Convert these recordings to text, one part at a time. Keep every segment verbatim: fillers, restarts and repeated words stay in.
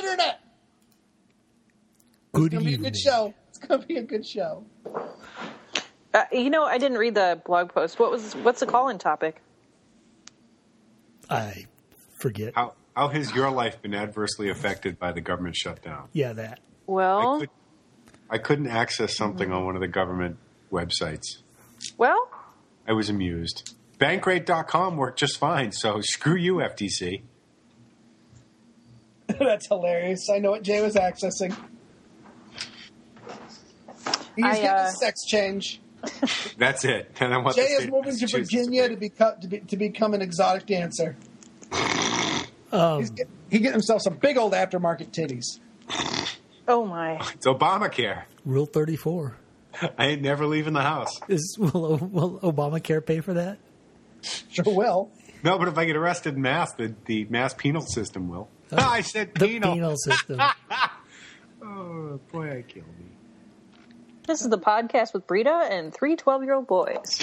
internet. Good it's going to be a good show. It's going to be a good show. Uh, you know, I didn't read the blog post. What was what's the call-in topic? I forget. How how has your life been adversely affected by the government shutdown? Yeah, that. Well, I, could, I couldn't access something on one of the government websites. Well, I was amused. Bankrate dot com worked just fine, so screw you, F T C. That's hilarious. I know what Jay was accessing. He's I, getting uh, a sex change. That's it. And I want Jay the is state moving of to Massachusetts Virginia to to, beco- to, be, to become an exotic dancer. Um, He's get, he get himself some big old aftermarket titties. oh my. It's Obamacare. Rule thirty-four. I ain't never leaving the house. Is will, will Obamacare pay for that? Sure will. No, but if I get arrested in mass, the, the mass penal system will. Oh, I said The penal. penal system. Oh, boy, I killed me. This is the podcast with Brita and three twelve-year-old boys.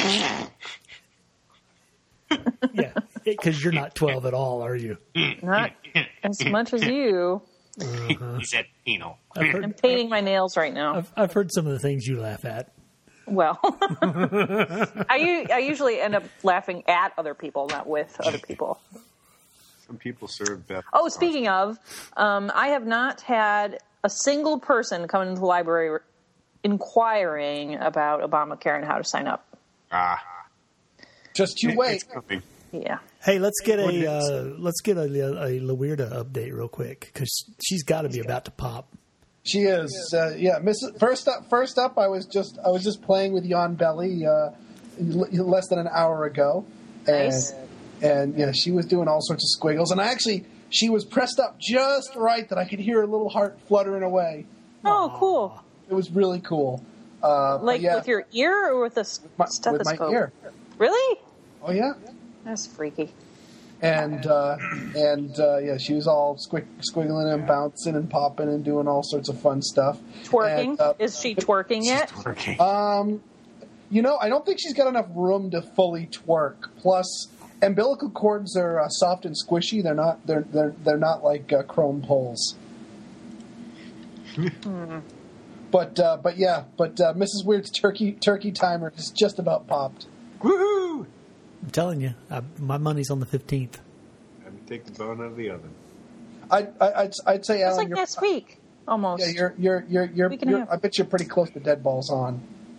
Yeah, because you're not twelve at all, are you? Not as much as you. Uh-huh. He said penal. I've heard, I'm painting my nails right now. I've, I've heard some of the things you laugh at. Well, I, u- I usually end up laughing at other people, not with other people. Some people serve best. Oh, speaking of, um, I have not had a single person come into the library inquiring about Obamacare and how to sign up. Ah. Just you wait. It's coming. Yeah. Hey, let's get What a is- uh, let's get a, a La Weirda update real quick because she's got to be about to pop. She is. Uh, yeah. Missus First up. First up. I was just. I was just playing with Jan Belly uh, l- less than an hour ago, and Nice. and yeah, she was doing all sorts of squiggles, and I actually she was pressed up just right that I could hear her little heart fluttering away. Oh, cool. It was really cool. Uh, but Like yeah, with your ear or with a s- my, stethoscope? with my ear. Really? Oh yeah. That's freaky. And uh, and uh, yeah, she was all squick, squiggling and bouncing and popping and doing all sorts of fun stuff. Twerking? And, uh, Is she twerking yet? Working. Um, you know, I don't think she's got enough room to fully twerk. Plus, umbilical cords are uh, soft and squishy. They're not. They're they're they're not like uh, chrome poles. Hmm. But uh, but yeah, but uh, Missus Weird's turkey turkey timer is just about popped. Woohoo! I'm telling you, I, my money's on the fifteenth. Let me take the bone out of the oven. I, I I'd, I'd say It's Alan, like you're, next week, almost. yeah, you're you're you're you're, Week and a you're half. I bet you're pretty close to dead balls on.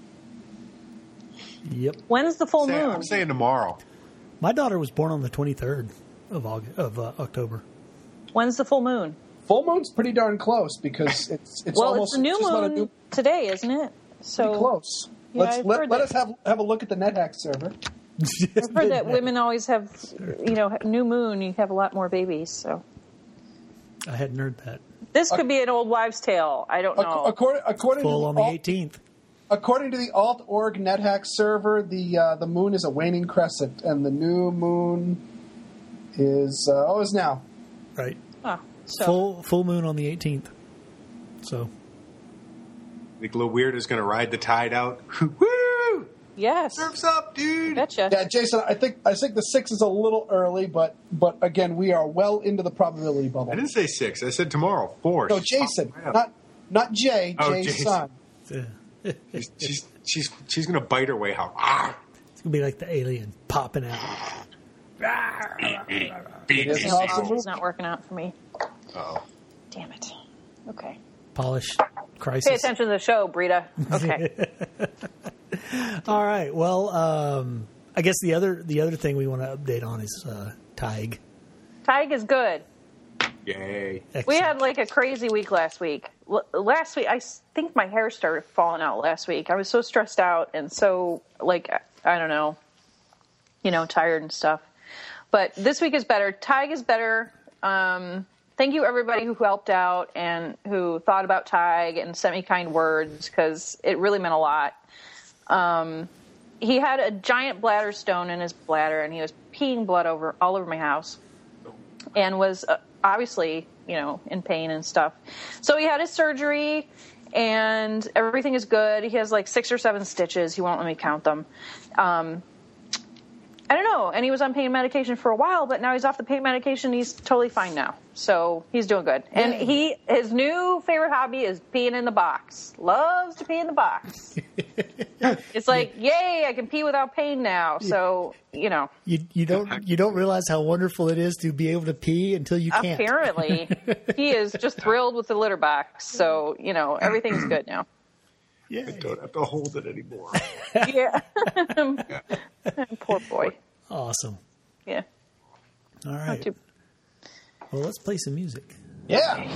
Yep. When's the full Say- moon? I'm saying tomorrow. My daughter was born on the twenty-third of August, of uh, October. When's the full moon? Full moon's pretty darn close because it's it's Well, almost it's the new just about a moon new, today, isn't it? So pretty close. Yeah, Let's I've let, heard let that. us have have a look at the NetHack server. I've heard that women always have, you know, new moon. You have a lot more babies. So I hadn't heard that. this could be an old wives' tale. I don't Ac- know. According according Full to on the the alt, eighteenth. according to the alt dot org NetHack server, the uh, the moon is a waning crescent, and the new moon is uh, oh is now. Right. Oh, so Full full moon on the eighteenth. So Think Lil Weird is going to ride the tide out. Woo! yes, Surf's up, dude. betcha. Yeah, Jason, I think I think the six is a little early, but but again, we are well into the probability bubble. I didn't say six. I said tomorrow. Four. No, Jason, Oh, man. not not Jay. Oh, Jay's Jason. son. uh, She's she's she's, she's going to bite her way out. Ah! it's gonna be like the alien popping out. It is Yeah, possible. it's not working out for me. Uh-oh. Damn it. Okay. Polish crisis. Pay attention to the show, Brita. Okay. All right. Well, um, I guess the other the other thing we want to update on is uh, Tig. Tig is good. Yay. We Excellent. had like a crazy week last week. L- last week, I s- think my hair started falling out last week. I was so stressed out and so, like, I don't know, you know, tired and stuff. But this week is better. Tig is better. Um, thank you, everybody who helped out and who thought about Tig and sent me kind words because it really meant a lot. Um, he had a giant bladder stone in his bladder and he was peeing blood over all over my house and was uh, obviously, you know, in pain and stuff. So he had his surgery and everything is good. He has like six or seven stitches. He won't let me count them. Um, and I don't know. And he was on pain medication for a while, but now he's off the pain medication. He's totally fine now. So he's doing good. And Yay. he his new favorite hobby is peeing in the box. Loves to pee in the box. It's like, yay, I can pee without pain now. So, you know. You you don't you don't realize how wonderful it is to be able to pee until you can't. Apparently, he is just thrilled with the litter box. So, you know, everything's good now. Yeah. I don't have to hold it anymore. Yeah. Poor boy. Awesome. Yeah. All Not right. too- Well, let's play some music. Yeah.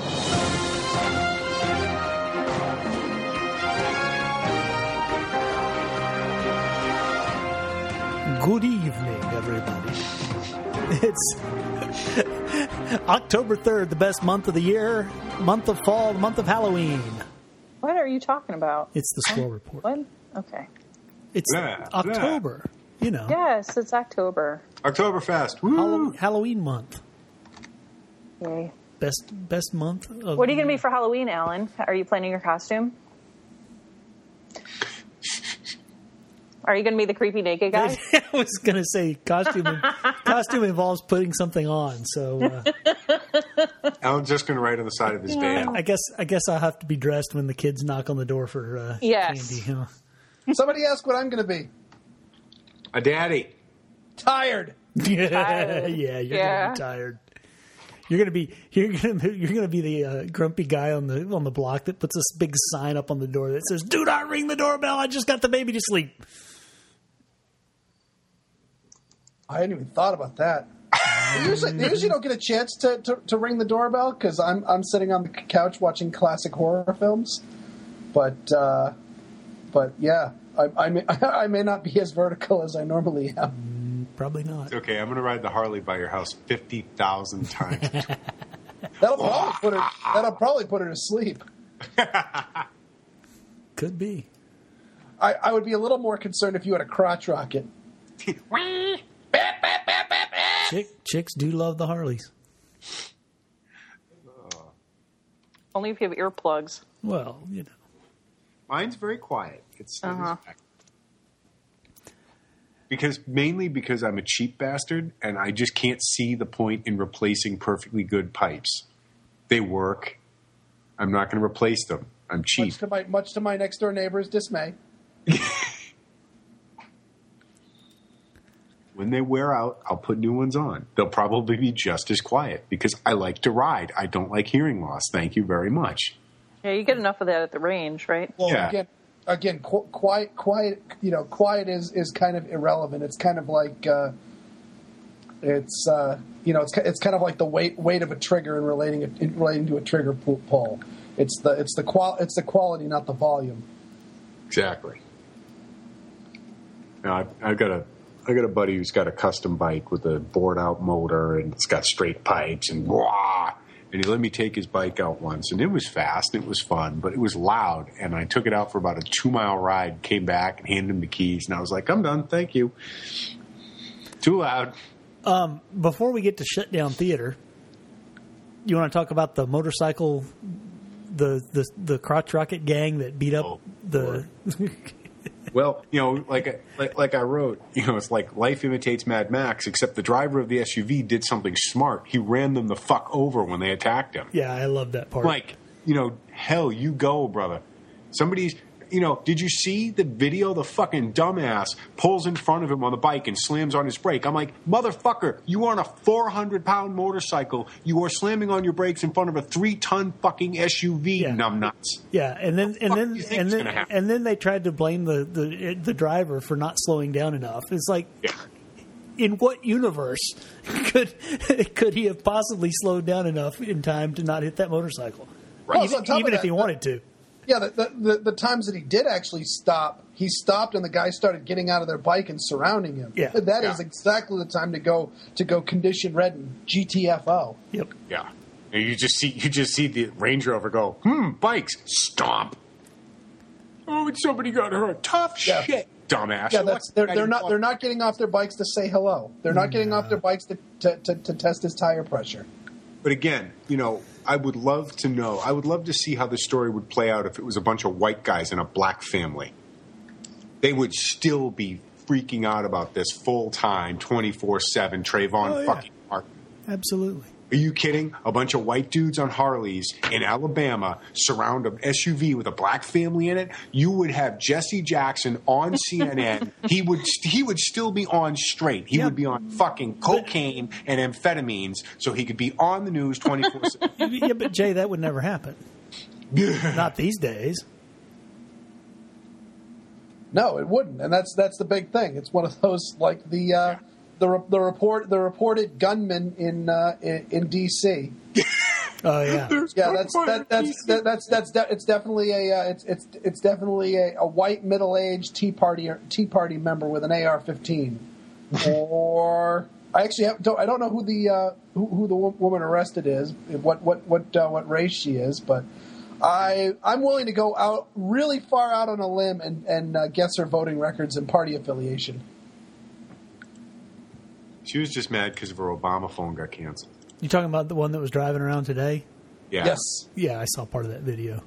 Good evening, everybody. It's October third, the best month of the year, month of fall, the month of Halloween. What are you talking about? It's the Squirrel Report. What? Okay. It's Blah, October, you know, Yes, it's October. Oktoberfest. Woo! Hall- Halloween month. Yay. Best best month of What are you going to be for Halloween, Alan? Are you planning your costume? Are you going to be the creepy naked guy? I was going to say costume costume involves putting something on, so uh, Alan's just going to write on the side of his van. I guess I guess I'll have to be dressed when the kids knock on the door for uh, Yes. candy. Huh? Somebody ask what I'm going to be. A daddy. Tired. Yeah, Tired. yeah, you're Yeah. gonna be tired. You're gonna be you're gonna be, you're gonna be the uh, grumpy guy on the on the block that puts this big sign up on the door that says, "Do not ring the doorbell. I just got the baby to sleep." I hadn't even thought about that. They usually, they usually don't get a chance to, to, to ring the doorbell because I'm I'm sitting on the couch watching classic horror films. But uh, but yeah, I, I may I may not be as vertical as I normally am. Probably not. Okay, I'm going to ride the Harley by your house fifty thousand times. That'll probably put her that'll probably put her to sleep. Could be. I, I would be a little more concerned if you had a crotch rocket. Chick, chicks do love the Harleys. Only if you have earplugs. Well, you know. Mine's very quiet. It's, Uh-huh. it's because mainly because I'm a cheap bastard and I just can't see the point in replacing perfectly good pipes. They work. I'm not going to replace them. I'm cheap. Much to my much to my next door neighbor's dismay. When they wear out, I'll put new ones on. They'll probably be just as quiet because I like to ride. I don't like hearing loss. Thank you very much. Yeah, you get enough of that at the range, right? Well, Yeah. again, again, qu- quiet, quiet. You know, quiet is, is kind of irrelevant. It's kind of like uh, it's uh, you know, it's it's kind of like the weight weight of a trigger in relating it, in relating to a trigger pu- pull. It's the it's the qual it's the quality, not the volume. Exactly. Now, I've, I've got a I got a buddy who's got a custom bike with a bored out motor and it's got straight pipes and wah. And he let me take his bike out once, and it was fast, and it was fun, but it was loud. And I took it out for about a two mile ride, came back and handed him the keys, and I was like, "I'm done, thank you." Too loud. Um, before we get to shut down theater, you want to talk about the motorcycle, the the the crotch rocket gang that beat up Oh, the. Well, you know, like, like like I wrote, you know, it's like life imitates Mad Max, except the driver of the S U V did something smart. He ran them the fuck over when they attacked him. Yeah, I love that part. Like, you know, hell, you go, brother. Somebody's, you know, did you see the video? The fucking dumbass pulls in front of him on the bike and slams on his brake. I'm like, motherfucker, you are on a four hundred pound motorcycle. You are slamming on your brakes in front of a three ton fucking S U V, Yeah. numbnuts. Yeah, and then and fuck then do you think and is then gonna happen? and then they tried to blame the, the the driver for not slowing down enough. It's like, Yeah. in what universe could could he have possibly slowed down enough in time to not hit that motorcycle? Well, Even, on top of even if that, he the- wanted to. Yeah, the, the, the, the times that he did actually stop, he stopped and the guy started getting out of their bike and surrounding him. Yeah. That is Yeah. exactly the time to go to go condition red and G T F O. Yep. Yeah. And you just see you just see the Range Rover go, hmm, bikes, stomp. Oh, and somebody got hurt. Tough Yeah. shit, dumbass. Yeah, You're that's lucky they're, I they're didn't not fuck- they're not getting off their bikes to say hello. They're not getting off their bikes to, to, to, to test his tire pressure. But again, you know, I would love to know. I would love to see how the story would play out if it was a bunch of white guys in a black family. They would still be freaking out about this full time, twenty-four seven Trayvon Oh, yeah. fucking Martin. Absolutely. Are you kidding? A bunch of white dudes on Harleys in Alabama surround an S U V with a black family in it. You would have Jesse Jackson on C N N. he would he would still be on straight. He Yeah. would be on fucking cocaine and amphetamines, so he could be on the news twenty-four seven. Yeah, but Jay, that would never happen. Not these days. No, it wouldn't, and that's that's the big thing. It's one of those like the uh, the re- the report the reported gunman in uh, in, in D C. Oh yeah. Yeah, that's that, that's that, that's that's de- it's definitely a uh, it's it's it's definitely a, a white middle aged Tea Party Tea Party member with an A R fifteen, or I actually have, don't I don't know who the uh, who, who the wo- woman arrested is, what what what uh, what race she is, but I I'm willing to go out really far out on a limb and and uh, guess her voting records and party affiliation. She was just mad because of her Obama phone got canceled. You talking about the one that was driving around today? Yeah. Yes. Yeah, I saw part of that video.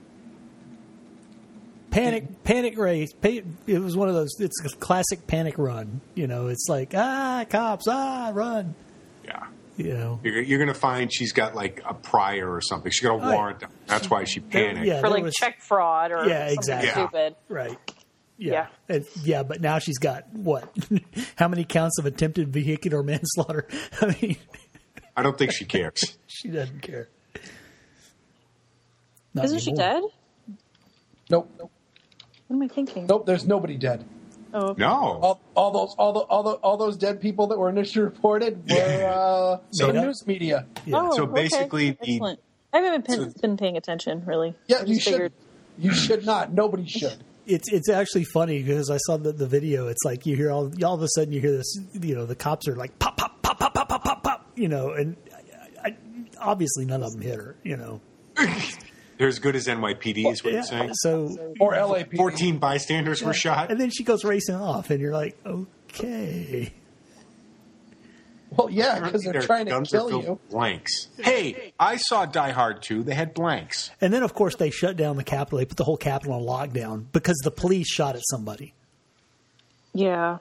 Panic, panic race. Pa- It was one of those. It's a classic panic run. You know, it's like ah, cops, ah, run. Yeah. You know, You're, you're going to find she's got like a prior or something. She got a Oh, yeah. warrant. That's why she panicked. yeah. For there like was- check fraud or Yeah, something exactly. Yeah. stupid. right. Yeah. Yeah. And, yeah, but now she's got what? How many counts of attempted vehicular manslaughter? I mean, I don't think she cares. she doesn't care. Not Isn't she anymore. dead? Nope. Nope. What am I thinking? Nope. There's nobody dead. Oh, okay. No. All, all those all the, all the all those dead people that were initially reported were uh, Made the up. news media. Yeah. Oh, So okay. basically the- Excellent. I haven't been, So- been paying attention, really. Yeah, I you just should. figured. You should not. Nobody should. It's it's actually funny because I saw the, the video. It's like you hear all all of a sudden you hear this. You know, the cops are like pop pop pop pop pop pop pop pop. You know, and I, I, obviously none of them hit her. You know, They're as good as N Y P D is what yeah. you're saying. So Or L A P D. fourteen bystanders were shot. and then she goes racing off, and you're like, okay. Well, yeah, because they're Their trying to guns are kill filled you. with blanks. Hey, I saw Die Hard two. They had blanks. And then of course they shut down the Capitol. They put the whole Capitol on lockdown because the police shot at somebody. Yeah.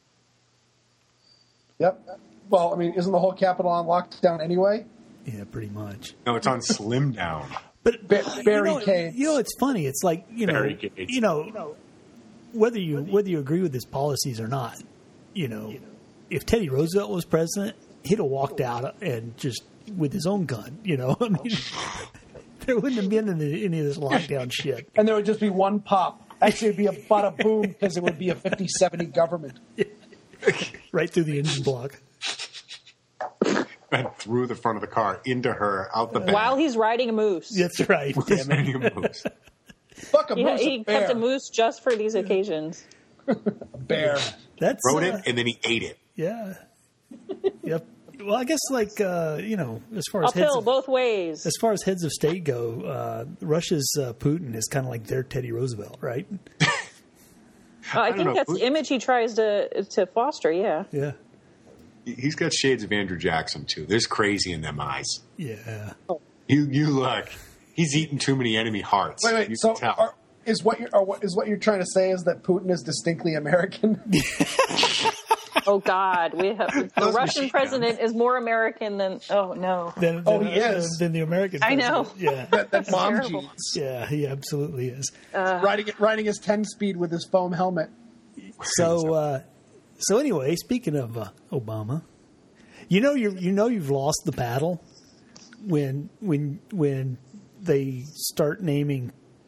Yep. Well, I mean, isn't the whole Capitol on lockdown anyway? Yeah, pretty much. No, it's on slim down. But Ba- you know, barricades. you know, it's funny. It's like you know, Barricades. you know, whether you whether you agree with his policies or not. You know, if Teddy Roosevelt was president, he'd have walked out and just with his own gun. You know, I mean, there wouldn't have been any, any of this lockdown shit. And there would just be one pop. Actually, it'd be a bada boom because it would be a fifty seventy government. Right through the engine block. And through the front of the car into her out the back. While he's riding a moose. That's right. Damn it. Moves. Fuck a He, moose, he a bear. kept a moose just for these occasions. A bear. That's Wrote uh, it and then he ate it. Yeah. Yep. Well, I guess like uh, you know, as far as heads Uphill of, both ways. as far as heads of state go, uh, Russia's uh, Putin is kind of like their Teddy Roosevelt, right? Uh, I, don't think know. that's the image he tries to to foster. Yeah. Yeah. He's got shades of Andrew Jackson too. There's crazy in them eyes. Yeah. You you look. He's eaten too many enemy hearts. Wait, You wait. can So, tell. are, is what you're are, what- is what you're trying to say is that Putin is distinctly American? Oh God, we have the Those Russian machine president is more American than. Oh no. Then, Oh, then- he is. Than the American. I know. president. Yeah. that that mom terrible. jeans. Yeah. He absolutely is. riding it, riding his ten speed with his foam helmet. So, uh, so anyway, speaking of uh, Obama, you know you you know you've lost the battle when when when they start naming,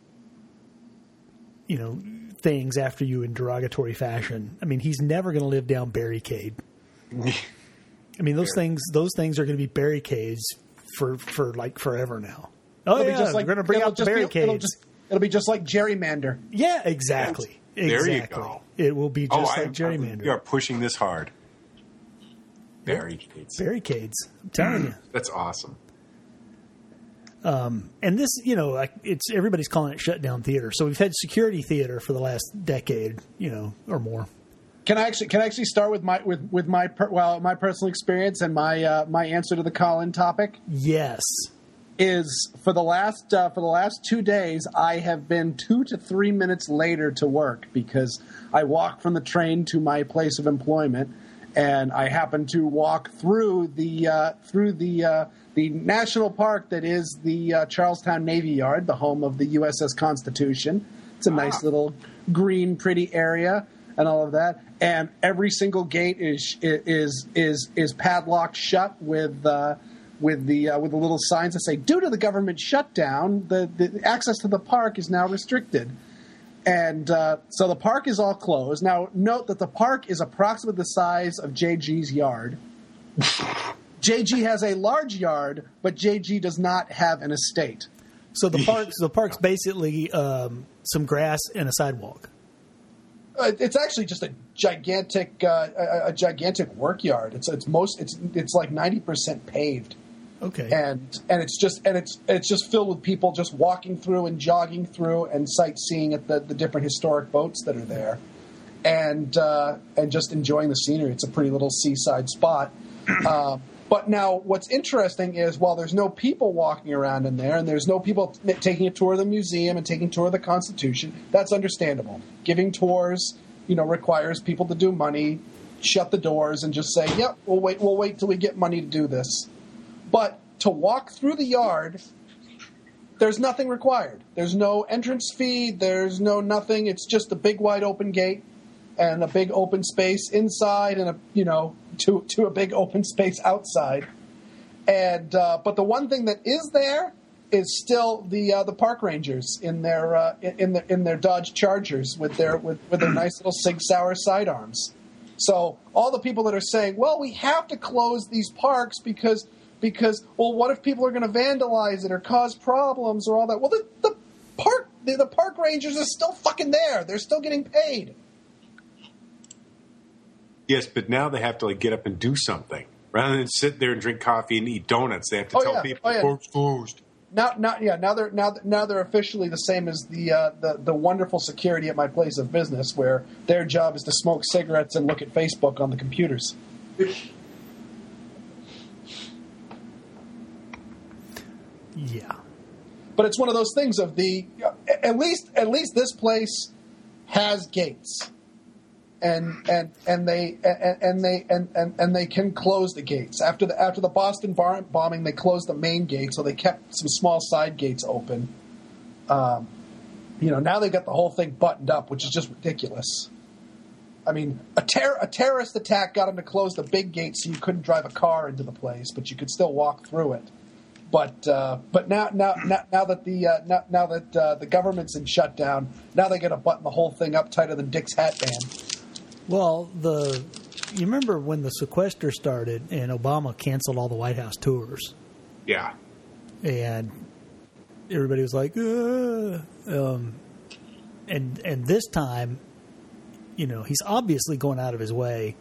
you know, things after you in derogatory fashion. I mean, he's never going to live down barricade. I mean, those things those things are going to be barricades for for like forever now. Oh It'll yeah, be just like we're going to bring it'll out the just be- barricades. it'll, just, it'll be just like gerrymander. yeah, exactly. There you Exactly. go. It will be oh, just I, like gerrymander. You are pushing this hard. Barricades. Barricades. I'm telling you. That's awesome. And this, you know, like it's everybody's calling it shutdown theater. So we've had security theater for the last decade, you know, or more. Can I actually can I actually start with my with with my per, well my personal experience and my uh, my answer to the call-in topic? Yes. is for the last uh, for the last two days, I have been two to three minutes later to work because I walk from the train to my place of employment, and I happen to walk through the uh, through the uh, the national park that is the uh, Charlestown Navy Yard, the home of the U S S Constitution. It's a ah. nice little green, pretty area, and all of that. And every single gate is is is is padlocked shut with. Uh, With the uh, with the little signs that say, "Due to the government shutdown, the, the access to the park is now restricted," and uh, so the park is all closed. Now, note that the park is approximately the size of J G's yard. J G has a large yard, but J G does not have an estate. So the park, so the park's basically um, some grass and a sidewalk. Uh, it's actually just a gigantic uh, a, a gigantic work yard. It's it's most it's it's like ninety percent paved. Okay. And and it's just and it's it's just filled with people just walking through and jogging through and sightseeing at the, the different historic boats that are there, and uh, and just enjoying the scenery. It's a pretty little seaside spot. Uh, but now, what's interesting is while there's no people walking around in there, and there's no people t- taking a tour of the museum and taking a tour of the Constitution, that's understandable. Giving tours, you know, requires people to do money, shut the doors, and just say, "Yep, we'll wait. We'll wait till we get money to do this." But to walk through the yard, there's nothing required. There's no entrance fee. There's no nothing. It's just a big wide open gate and a big open space inside, and a you know to to a big open space outside. And uh, but the one thing that is there is still the uh, the park rangers in their uh, in their in their Dodge Chargers with their with, with their nice little Sig Sauer sidearms. So all the people that are saying, "Well, we have to close these parks because." Because, well, what if people are going to vandalize it or cause problems or all that? Well, the, the park the, the park rangers are still fucking there. They're still getting paid. Yes, but now they have to like get up and do something rather than sit there and drink coffee and eat donuts. They have to oh, tell yeah. people, oh, yeah. "Park's closed." Now, now, yeah, now they're now now they're officially the same as the uh, the the wonderful security at my place of business, where their job is to smoke cigarettes and look at Facebook on the computers. Yeah, but it's one of those things of the at least at least this place has gates, and and and they and, and they and, and, and they can close the gates after the after the Boston bar- bombing. They closed the main gate, so they kept some small side gates open. Um, you know, now they got the whole thing buttoned up, which is just ridiculous. I mean, a, ter- a terrorist attack got them to close the big gate so you couldn't drive a car into the place, but you could still walk through it. But uh, but now now now, now that the uh, now, now that uh, the government's in shutdown, now they got to button the whole thing up tighter than Dick's hat band. Well, the you remember when the sequester started and Obama canceled all the White House tours? Yeah, and everybody was like, Ugh. um, and and this time, you know, he's obviously going out of his way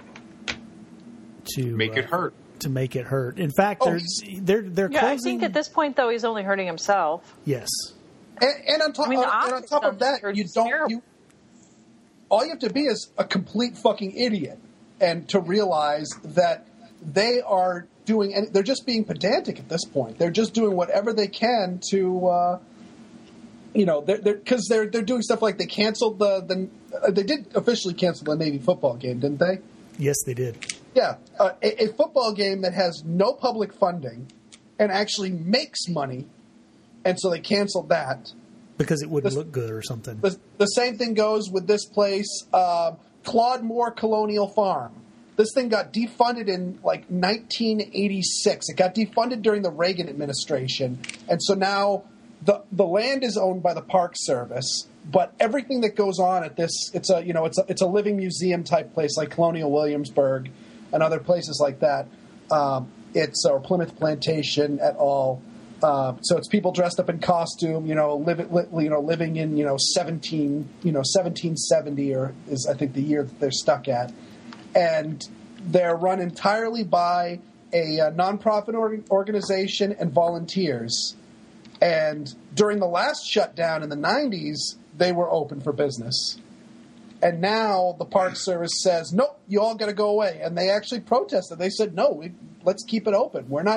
to make uh, it hurt. To make it hurt. In fact, oh, they're they're they're yeah, closing. I think at this point, though, he's only hurting himself. Yes, and, and on top, I mean, uh, and on top of that, you don't. You, all you have to be is a complete fucking idiot, and to realize that they are doing, and they're just being pedantic at this point. They're just doing whatever they can to, uh, you know, they're because they're, they're they're doing stuff like they canceled the the uh, they did officially cancel the Navy football game, didn't they? Yes, they did. Yeah, uh, a, a football game that has no public funding and actually makes money, and so they canceled that. Because it wouldn't the, look good or something. The, the same thing goes with this place, uh, Claude Moore Colonial Farm. This thing got defunded in like nineteen eighty-six. It got defunded during the Reagan administration, and so now the the land is owned by the Park Service. But everything that goes on at this, it's a you know it's a, it's a living museum type place like Colonial Williamsburg and other places like that. Um, it's or Plymouth Plantation et al. Uh, so it's people dressed up in costume, you know, live, li, you know, living in you know seventeen, you know, seventeen seventy, or is I think the year that they're stuck at, and they're run entirely by a, a nonprofit org- organization and volunteers. And during the last shutdown in the nineties, they were open for business. And now the Park Service says, nope, you all got to go away. And they actually protested. They said, no, we, let's keep it open. We're not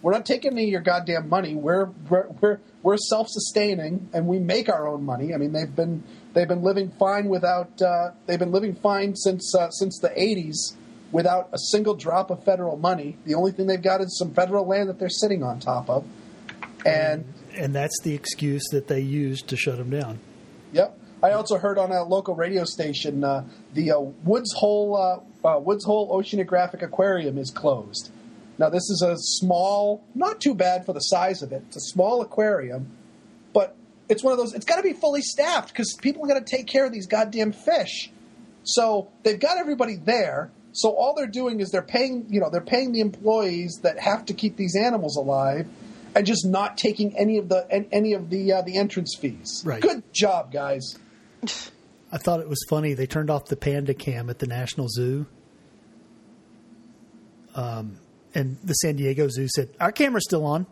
we're not taking any of your goddamn money. We're we're we're, we're self-sustaining, and we make our own money. I mean, they've been they've been living fine without uh, they've been living fine since uh, since the eighties without a single drop of federal money. The only thing they've got is some federal land that they're sitting on top of, and and that's the excuse that they used to shut them down. Yep. I also heard on a local radio station uh, the uh, Woods Hole uh, uh, Woods Hole Oceanographic Aquarium is closed. Now, this is a small, not too bad for the size of it. It's a small aquarium, but it's one of those. It's got to be fully staffed because people got to take care of these goddamn fish. So they've got everybody there. So all they're doing is they're paying, you know, they're paying the employees that have to keep these animals alive, and just not taking any of the any of the uh, the entrance fees. Right. Good job, guys. I thought it was funny. They turned off the panda cam at the National Zoo. Um, and the San Diego Zoo said, our camera's still on.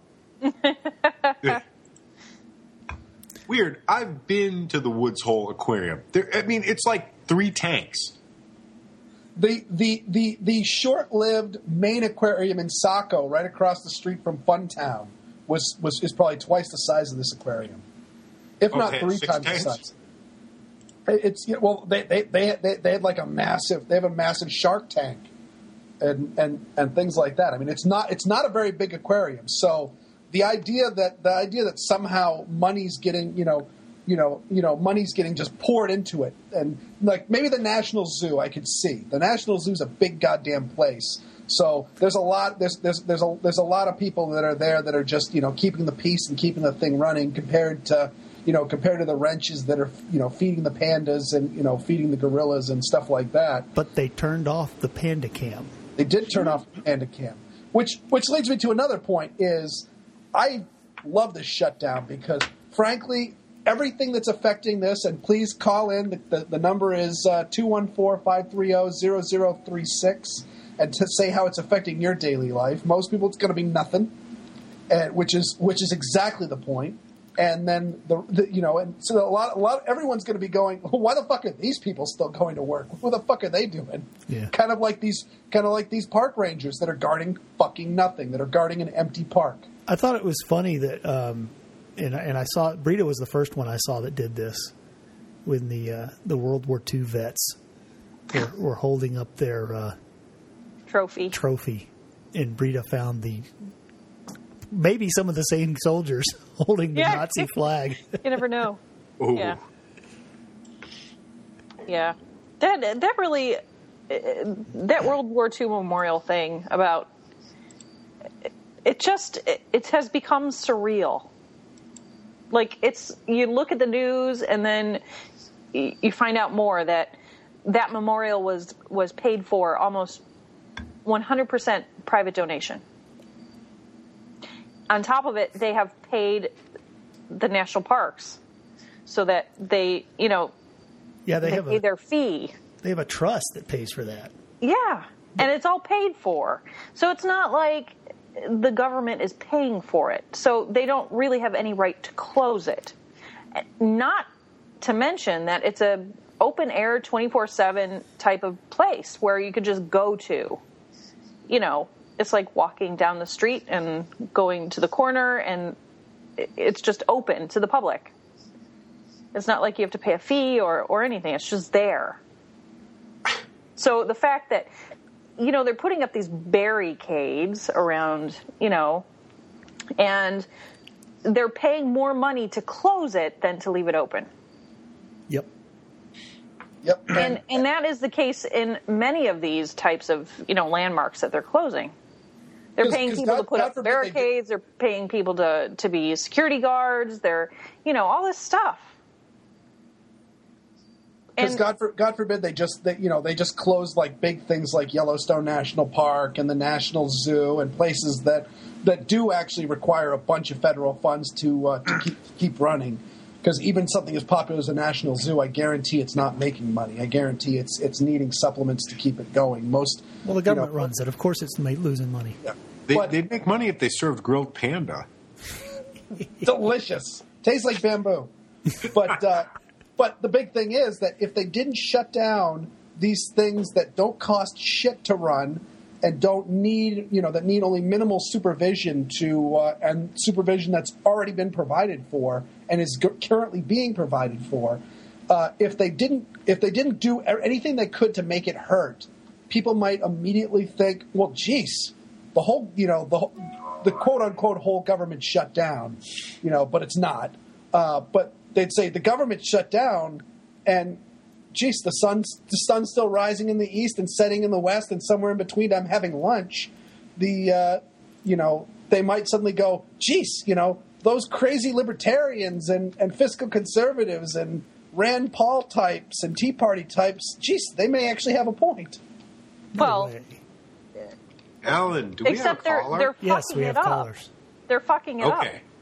Weird. I've been to the Woods Hole Aquarium. There, I mean, it's like three tanks. The, the the the short-lived main aquarium in Saco, right across the street from Funtown, was, was is probably twice the size of this aquarium, if not Okay, three six times tanks? the size. It's you know, well, they they, they they they had like a massive. They have a massive shark tank, and and and things like that. I mean, it's not it's not a very big aquarium. So the idea that the idea that somehow money's getting you know. You know, you know, money's getting just poured into it, and like maybe the National Zoo, I could see the National Zoo's a big goddamn place. So there's a lot, there's there's there's a there's a lot of people that are there that are just you know keeping the peace and keeping the thing running compared to you know compared to the wrenches that are you know feeding the pandas and you know feeding the gorillas and stuff like that. But they turned off the panda cam. They did turn off the panda cam, which which leads me to another point. Is I love this shutdown because frankly. Everything that's affecting this, and please call in. The, the, the number is uh, two one four, five three zero, zero zero three six, and to say how it's affecting your daily life. Most people, it's going to be nothing, and, which is which is exactly the point. And then the, the you know, and so a lot, a lot, everyone's going to be going. Well, why the fuck are these people still going to work? What the fuck are they doing? Yeah. Kind of like these, kind of like these park rangers that are guarding fucking nothing, that are guarding an empty park. I thought it was funny that. Um, And, and I saw Brita was the first one I saw that did this when the uh, the World War Two vets were, were holding up their uh, Trophy. trophy, and Brita found the maybe some of the same soldiers holding the Yeah. Nazi flag. You never know. Ooh. Yeah. Yeah. That that really uh, that World War Two memorial thing about it just it, it has become surreal. Like it's you look at the news and then you find out more that that memorial was was paid for almost one hundred percent private donation. On top of it, they have paid the national parks so that they, you know, Yeah, they, they have pay a their fee. they have a trust that pays for that. Yeah, and it's all paid for. So it's not like the government is paying for it. So they don't really have any right to close it. Not to mention that it's a open air twenty-four seven type of place where you could just go to. You know, it's like walking down the street and going to the corner, and it's just open to the public. It's not like you have to pay a fee or, or anything. It's just there. So the fact that, you know, they're putting up these barricades around, you know, and they're paying more money to close it than to leave it open. Yep. Yep. And and that is the case in many of these types of, you know, landmarks that they're closing. They're 'Cause- paying 'cause people God- to put God up forbid they do- barricades. They're paying people to, to be security guards. They're, you know, all this stuff. Because And God, for, God forbid they just they, you know they just close like big things like Yellowstone National Park and the National Zoo and places that that do actually require a bunch of federal funds to uh, to keep keep running. Because even something as popular as a National Zoo, I guarantee it's not making money. I guarantee it's it's needing supplements to keep it going. Most Well, the government you know, runs it. Of course, it's ma- losing money. Yeah. They, But- they'd make money if they served grilled panda. delicious. Tastes like bamboo. But uh, but the big thing is that if they didn't shut down these things that don't cost shit to run, and don't need, you know, that need only minimal supervision to, uh, and supervision that's already been provided for and is g- currently being provided for. Uh, if they didn't, if they didn't do anything they could to make it hurt, people might immediately think, well, geez, the whole, you know, the the quote unquote whole government shut down, you know, but it's not. Uh, but they'd say the government shut down, and geez, the sun's the sun's still rising in the east and setting in the west, and somewhere in between, I'm having lunch. The uh, you know, they might suddenly go, geez, you know, those crazy libertarians and, and fiscal conservatives and Rand Paul types and Tea Party types, geez, they may actually have a point. Well, No way. Alan, do we except have a they're caller? they're Yes, fucking we it have up. callers. They're fucking it up. Okay.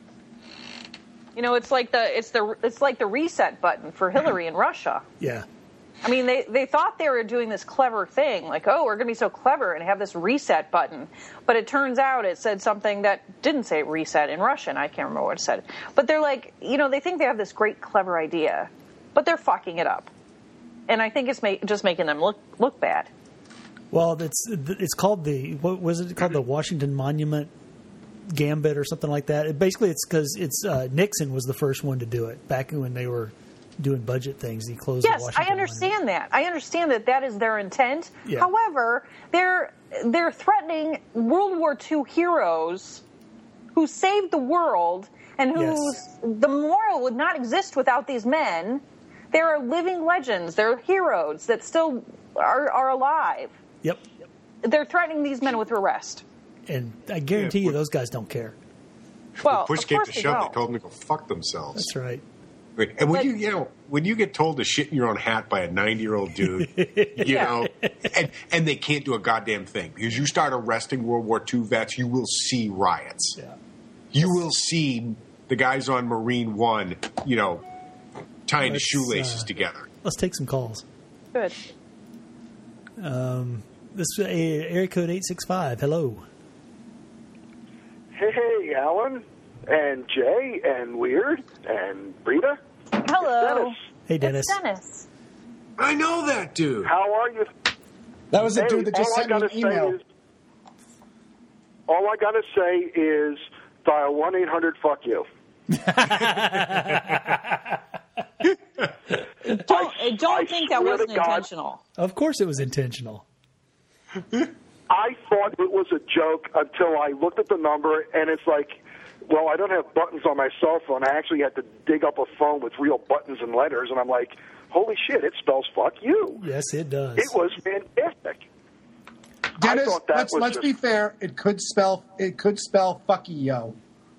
You know, it's like the it's the it's like the reset button for Hillary in Russia. Yeah. I mean, they, they thought they were doing this clever thing, like, oh, we're going to be so clever and have this reset button. But it turns out it said something that didn't say reset in Russian. I can't remember what it said. But they're like, you know, they think they have this great, clever idea, but they're fucking it up. And I think it's ma- just making them look look bad. Well, it's it's called the what was it called the Washington Monument Gambit or something like that. It, basically, it's because it's uh, Nixon was the first one to do it back when they were doing budget things. He closed. Yes, the Washington I understand Monument. that. I understand that that is their intent. Yeah. However, they're they're threatening World War Two heroes who saved the world and whose Yes. the memorial would not exist without these men. They are living legends. They're heroes that still are, are alive. Yep. They're threatening these men with arrest. And I guarantee Yeah, you, but- those guys don't care. Well, Push of came course to they shove, they don't. told them to go fuck themselves. That's right. Right. And when But- you, you know, when you get told to shit in your own hat by a ninety-year-old dude, you Yeah. know, and, and they can't do a goddamn thing because you start arresting World War Two vets, you will see riots. Yeah. You will see the guys on Marine One, you know, tying the Let's, shoelaces uh, together. Let's take some calls. Good. Um, this is uh, area code eight six five. Hello. Hey, hey, Alan, and Jay, and Weird, and Rita. Hello. Dennis. Hey, Dennis. It's Dennis. I know that dude. How are you? That was the Hey, dude that just all I sent me gotta an email. say is, all I gotta say is dial one eight hundred fuck you. Don't I don't think that swear wasn't to God. intentional. Of course, it was intentional. I thought it was a joke until I looked at the number, and it's like, well, I don't have buttons on my cell phone. I actually had to dig up a phone with real buttons and letters, and I'm like, holy shit, it spells fuck you. Yes, it does. It was fantastic. Dennis, thought that let's was let's just- be fair. It could spell it could spell fucky yo.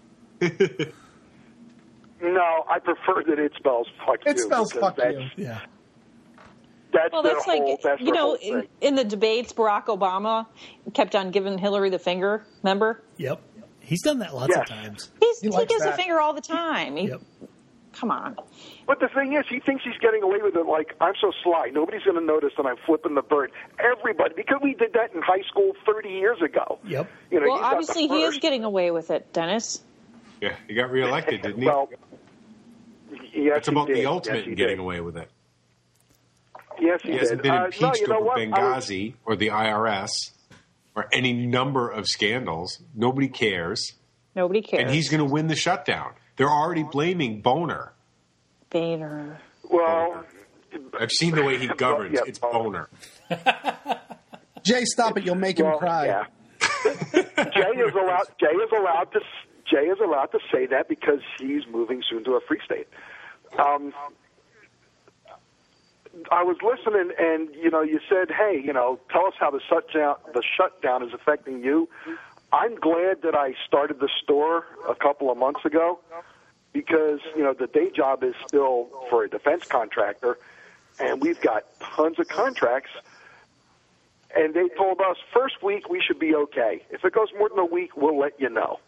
No, I prefer that it spells fuck you. It spells because fuck that's, you. Yeah. That's Well, their that's whole, like, that's you their know, whole in, thing. in the debates, Barack Obama kept on giving Hillary the finger, remember? Yep. He's done that lots of Yes. times. He's, He he likes gives the that. finger all the time. He, Yep. Come on. But the thing is, he thinks he's getting away with it like, I'm so sly. Nobody's going to notice that I'm flipping the bird. Everybody, because we did that in high school thirty years ago. Yep. You know, Well, he's not the obviously he is first. getting away with it, Dennis. Yeah, he got reelected, didn't he? Well, yes, That's about he did. the ultimate yes, he in getting did. away with it. Yes, he, He hasn't did. been Uh, impeached no, you know over what? I was- Benghazi or the I R S or any number of scandals. Nobody cares. Nobody cares. And he's going to win the shutdown. They're already blaming Boner. Boehner. Well, I've seen the way he governs. Yeah, It's Boner. Boner. Jay, stop it! You'll make him well, cry. yeah. Jay is allowed. Jay is allowed to. Jay is allowed to say that because he's moving soon to a free state. Um, I was listening, and you know, you said, "Hey, you know, tell us how the shutdown the shutdown is affecting you." I'm glad that I started the store a couple of months ago because you know the day job is still for a defense contractor, and we've got tons of contracts. And they told us first week we should be okay. If it goes more than a week, we'll let you know.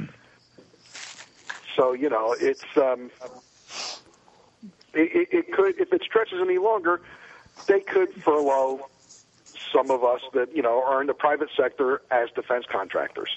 So you know, it's um, it, it, it could if it stretches any longer, they could furlough some of us that you know are in the private sector as defense contractors.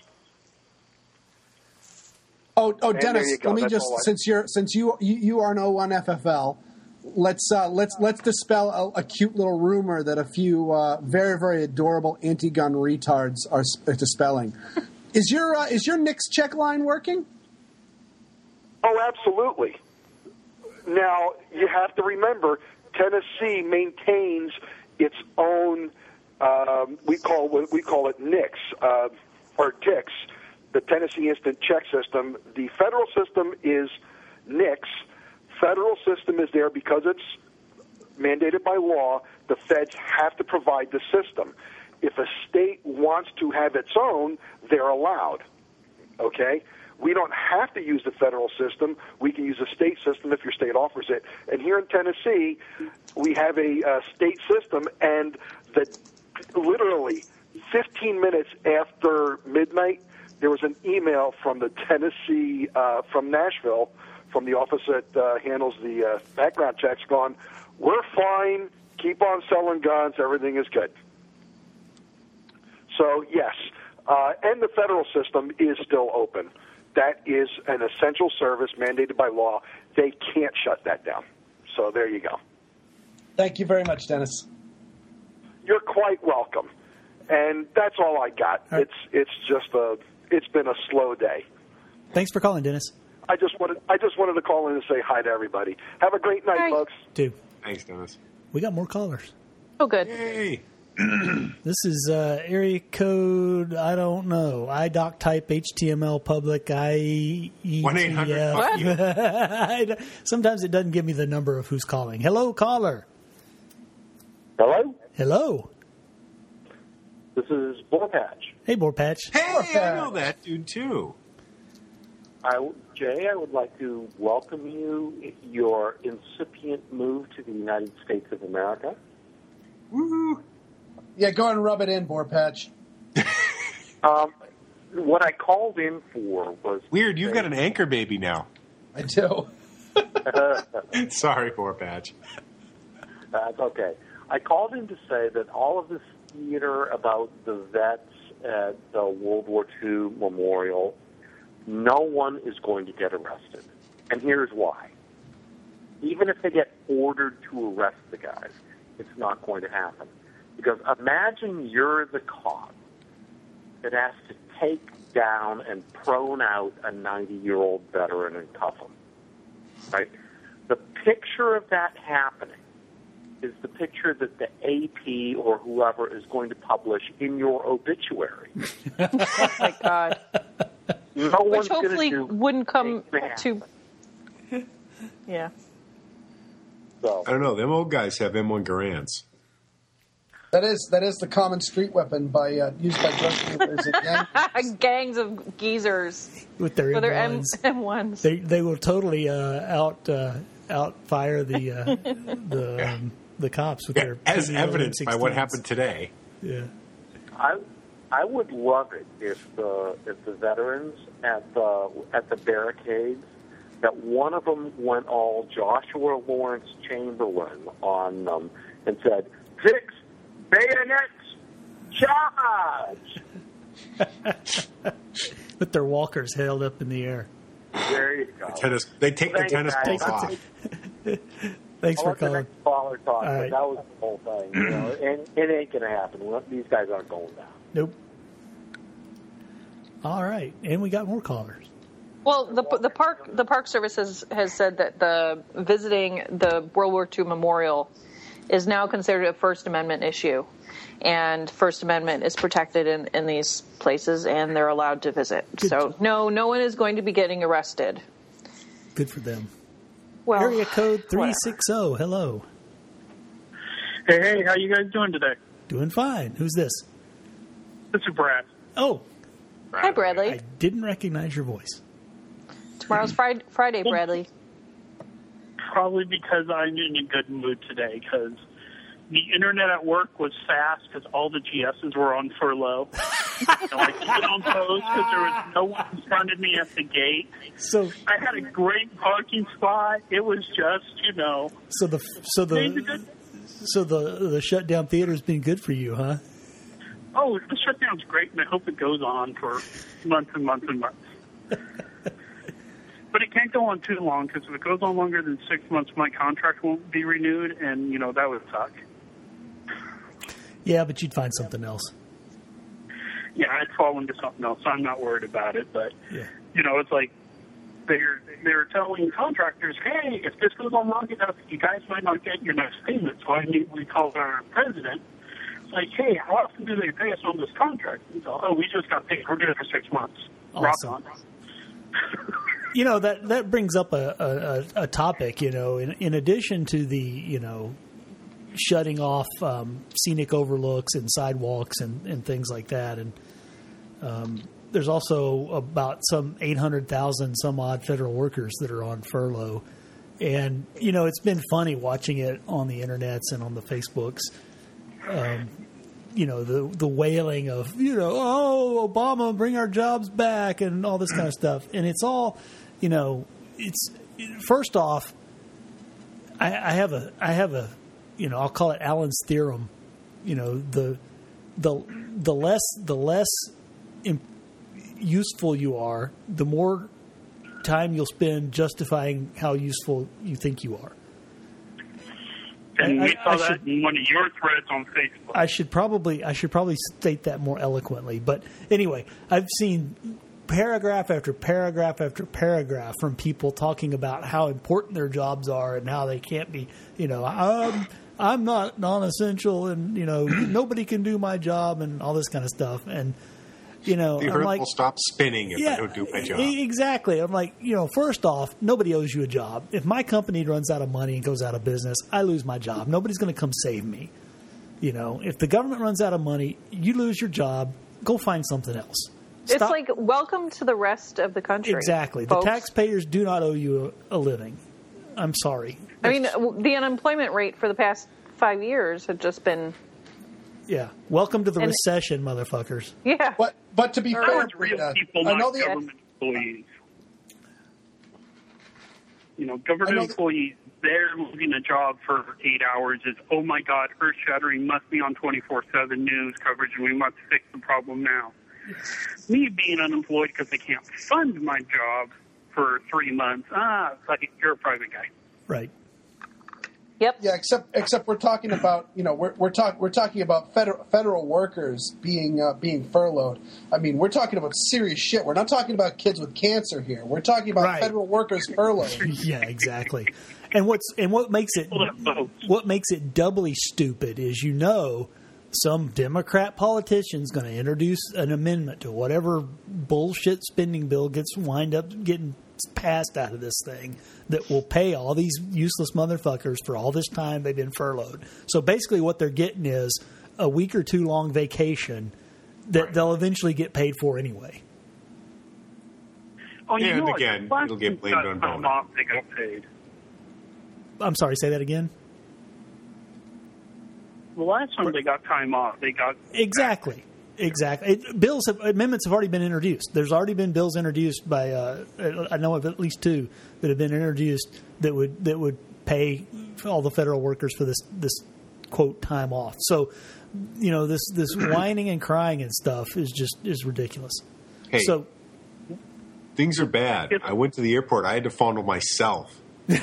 Oh, oh, And Dennis, there you go. let me That's just all I- since you're since you you, you are no one F F L, let's uh, let's let's dispel a, a cute little rumor that a few uh, very very adorable anti-gun retards are sp- dispelling. Is your uh, is your Nix check line working? Oh, absolutely. Now you have to remember, Tennessee maintains its own. Um, we call we call it Nix uh, or T I X, the Tennessee Instant Check System. The federal system is Nix. Federal system is there because it's mandated by law. The feds have to provide the system. If a state wants to have its own, they're allowed. Okay? We don't have to use the federal system. We can use a state system if your state offers it. And here in Tennessee, we have a uh, state system, and the literally fifteen minutes after midnight, there was an email from the Tennessee, uh, from Nashville, from the office that uh, handles the uh, background checks, going, we're fine, keep on selling guns, everything is good. So, yes, uh, and the federal system is still open. That is an essential service mandated by law. They can't shut that down. So there you go. Thank you very much, Dennis. You're quite welcome. And that's all I got. All right. It's it's just a it's been a slow day. Thanks for calling, Dennis. I just wanted I just wanted to call in and say hi to everybody. Have a great night, Hi. folks. Two. Thanks, Dennis. We got more callers. Oh, good. Hey. This is uh, area code, I don't know, I doc type H T M L public I E T F. one eight hundred fuck you. Sometimes it doesn't give me the number of who's calling. Hello, caller. Hello? Hello. This is Bullpatch. Hey, Boarpatch. Hey, I know that dude, too. I, Jay, I would like to welcome you, your incipient move to the United States of America. Woo. Yeah, go and rub it in, Boarpatch. Um, what I called in for was... Weird, you've got an anchor baby now. I do. Sorry, poor Patch. That's okay. I called in to say that all of this theater about the vets at the World War Two Memorial, no one is going to get arrested. And here's why. Even if they get ordered to arrest the guys, it's not going to happen. Because imagine you're the cop that has to take down and prone out a ninety-year-old veteran and cuff him. Right? The picture of that happening is the picture that the A P or whoever is going to publish in your obituary. Oh my God. No Which one's hopefully gonna do wouldn't come anything to. Yeah. So I don't know. Them old guys have M one Garands. That is that is the common street weapon by uh, used by drug dealers and gangs. Gangs of geezers With their with their M M ones. M ones. They they will totally uh, out uh, outfire the uh, the um, the cops with their As P D O evidenced by what M sixteens. happened today. Yeah. I I would love it if the if the veterans at the at the barricades, that one of them went all Joshua Lawrence Chamberlain on them and said, "Fix bayonets, charge!" With their walkers held up in the air. There you go. Tennis. They take the Thanks, tennis guys. balls off. Thanks I'll for let the calling. next caller talk, All but right. that was the whole thing. You know, and it ain't going to happen. These guys aren't going down. Nope. All right, and we got more callers. Well, the the park the Park Service has, has said that the visiting the World War Two Memorial is now considered a First Amendment issue, and First Amendment is protected in, in these places, and they're allowed to visit. Good so job. no, no one is going to be getting arrested. Good for them. Well, Area code three whatever. six zero. Hello. Hey, hey, how you guys doing today? Doing fine. Who's this? This is Brad. Oh, Hi, Bradley. I didn't recognize your voice. Tomorrow's Friday, Friday, Bradley. Probably because I'm in a good mood today, because the internet at work was fast because all the G S's were on furlough. So I couldn't on post because there was no one in front of me at the gate. So, I had a great parking spot. It was just, you know, so the so things are the good. so the the shutdown theater's been good for you, huh? Oh, the shutdown's great, and I hope it goes on for months and months and months. But it can't go on too long, because if it goes on longer than six months, my contract won't be renewed, and, you know, that would suck. Yeah, but you'd find something else. Yeah, I'd fall into something else. I'm not worried about it, but, Yeah. you know, it's like they're, they're telling contractors, hey, if this goes on long enough, you guys might not get your next payment. So I immediately called our president. It's like, hey, how often do they pay us on this contract? And so, oh, we just got paid. We're good for six months. Awesome. Rock on. You know, that, that brings up a, a, a topic, you know, in, in addition to the, you know, shutting off um, scenic overlooks and sidewalks and, and things like that. And um, there's also about some eight hundred thousand some odd federal workers that are on furlough. And, you know, it's been funny watching it on the internets and on the Facebooks. Um, you know, the the wailing of, you know, oh, Obama, bring our jobs back and all this kind of stuff. And it's all, you know, it's first off, I, I have a, I have a, you know, I'll call it Allen's theorem. You know, the, the, the less, the less imp- useful you are, the more time you'll spend justifying how useful you think you are. And I, we I, saw I that should, in one of your threads on Facebook. I should probably I should probably state that more eloquently. But anyway, I've seen paragraph after paragraph after paragraph from people talking about how important their jobs are and how they can't be, you know, I'm, I'm not non-essential and, you know, nobody can do my job and all this kind of stuff. And, you know, The I'm earth like, will stop spinning if I don't do my job. e- Exactly. I'm like, you know, first off, nobody owes you a job. If my company runs out of money and goes out of business, I lose my job. Nobody's going to come save me. You know, if the government runs out of money, you lose your job, go find something else. It's Stop- like welcome to the rest of the country. Exactly. folks. The taxpayers do not owe you a, a living. I'm sorry. I mean, the unemployment rate for the past five years had just been, Yeah. Welcome to the And- recession, motherfuckers. yeah. But but to be There fair, are real Brita, people, I not know the government employees. You know, government I know that- employees, they're losing a job for eight hours is, oh my God, earth-shattering, must be on twenty-four seven news coverage, and we must fix the problem now. Me being unemployed because I can't fund my job for three months, ah, fuck it, you're a private guy. Right. Yep. Yeah, except except we're talking about, you know, we're we're talking we're talking about federal federal workers being uh, being furloughed. I mean, we're talking about serious shit. We're not talking about kids with cancer here. We're talking about Right. federal workers furloughed. Yeah, exactly. And what's and what makes it Hold up, folks. what makes it doubly stupid is, you know, some Democrat politician's going to introduce an amendment to whatever bullshit spending bill gets wind up getting passed out of this thing that will pay all these useless motherfuckers for all this time they've been furloughed. So basically what they're getting is a week or two long vacation that they'll eventually get paid for anyway. Oh, you And know what? again, Last it'll get time blamed got on time Bono. off, they got paid. I'm sorry, say that again? The last time they got time off, they got Exactly. Exactly. It, bills have, amendments have already been introduced. There's already been bills introduced by uh, I know of at least two that have been introduced that would that would pay all the federal workers for this this quote time off. So, you know, this this whining and crying and stuff is just is ridiculous. Hey, So things are bad. I went to the airport. I had to fondle myself.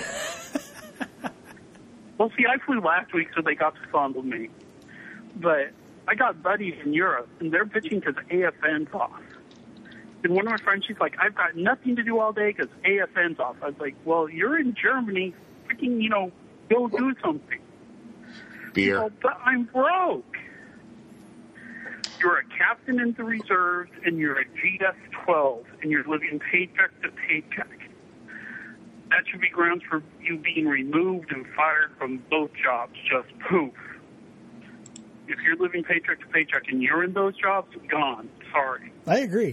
Well, see, I flew last week, so they got to fondle me. But I got buddies in Europe, and they're bitching because A F N's off. And one of my friends, she's like, I've got nothing to do all day because A F N's off. I was like, well, you're in Germany. Freaking, you know, go do something. Beer. Oh, but I'm broke. You're a captain in the reserves, and you're a G S twelve, and you're living paycheck to paycheck. That should be grounds for you being removed and fired from both jobs. Just poof. If you're living paycheck to paycheck and you're in those jobs, gone. Sorry. I agree.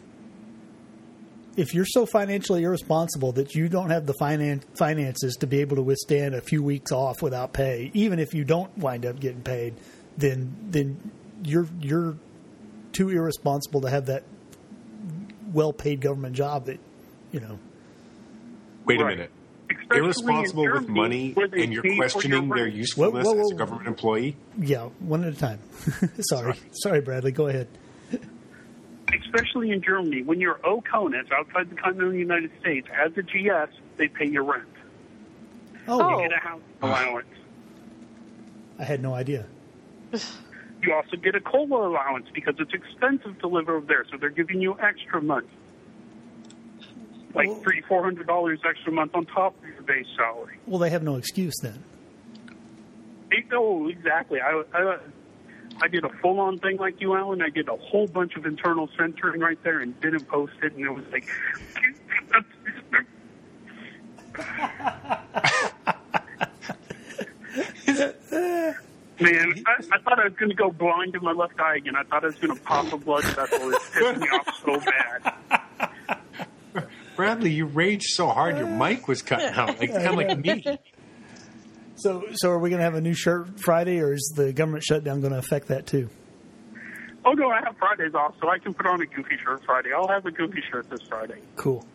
If you're so financially irresponsible that you don't have the finan- finances to be able to withstand a few weeks off without pay, even if you don't wind up getting paid, then then you're you're too irresponsible to have that well-paid government job that, you know. Wait a Right. minute. Especially Irresponsible in with Germany, money, where they and you're pay for questioning your their rent. usefulness Whoa, whoa, as a whoa. government employee? Yeah, one at a time. Sorry. Sorry, Bradley. Go ahead. especially in Germany, when you're O C O N S outside the continental United States, as a G S, they pay your rent. Oh, You get a house allowance. I had no idea. You also get a COLA allowance because it's expensive to live over there, so they're giving you extra money. Like Well- three, four hundred dollars extra a month on top of your base salary. Well, they have no excuse then. They, oh, exactly. I, I, I did a full-on thing like you, Alan. I did a whole bunch of internal censoring right there and didn't post it, and it was like... Man, I, I thought I was going to go blind in my left eye again. I thought I was going to pop a blood vessel. It pissed me off so bad. Bradley, you raged so hard your mic was cutting out, like kind of like me. So, so are we going to have a new shirt Friday, or is the government shutdown going to affect that too? Oh, no, I have Fridays off, so I can put on a goofy shirt Friday. I'll have a goofy shirt this Friday. Cool.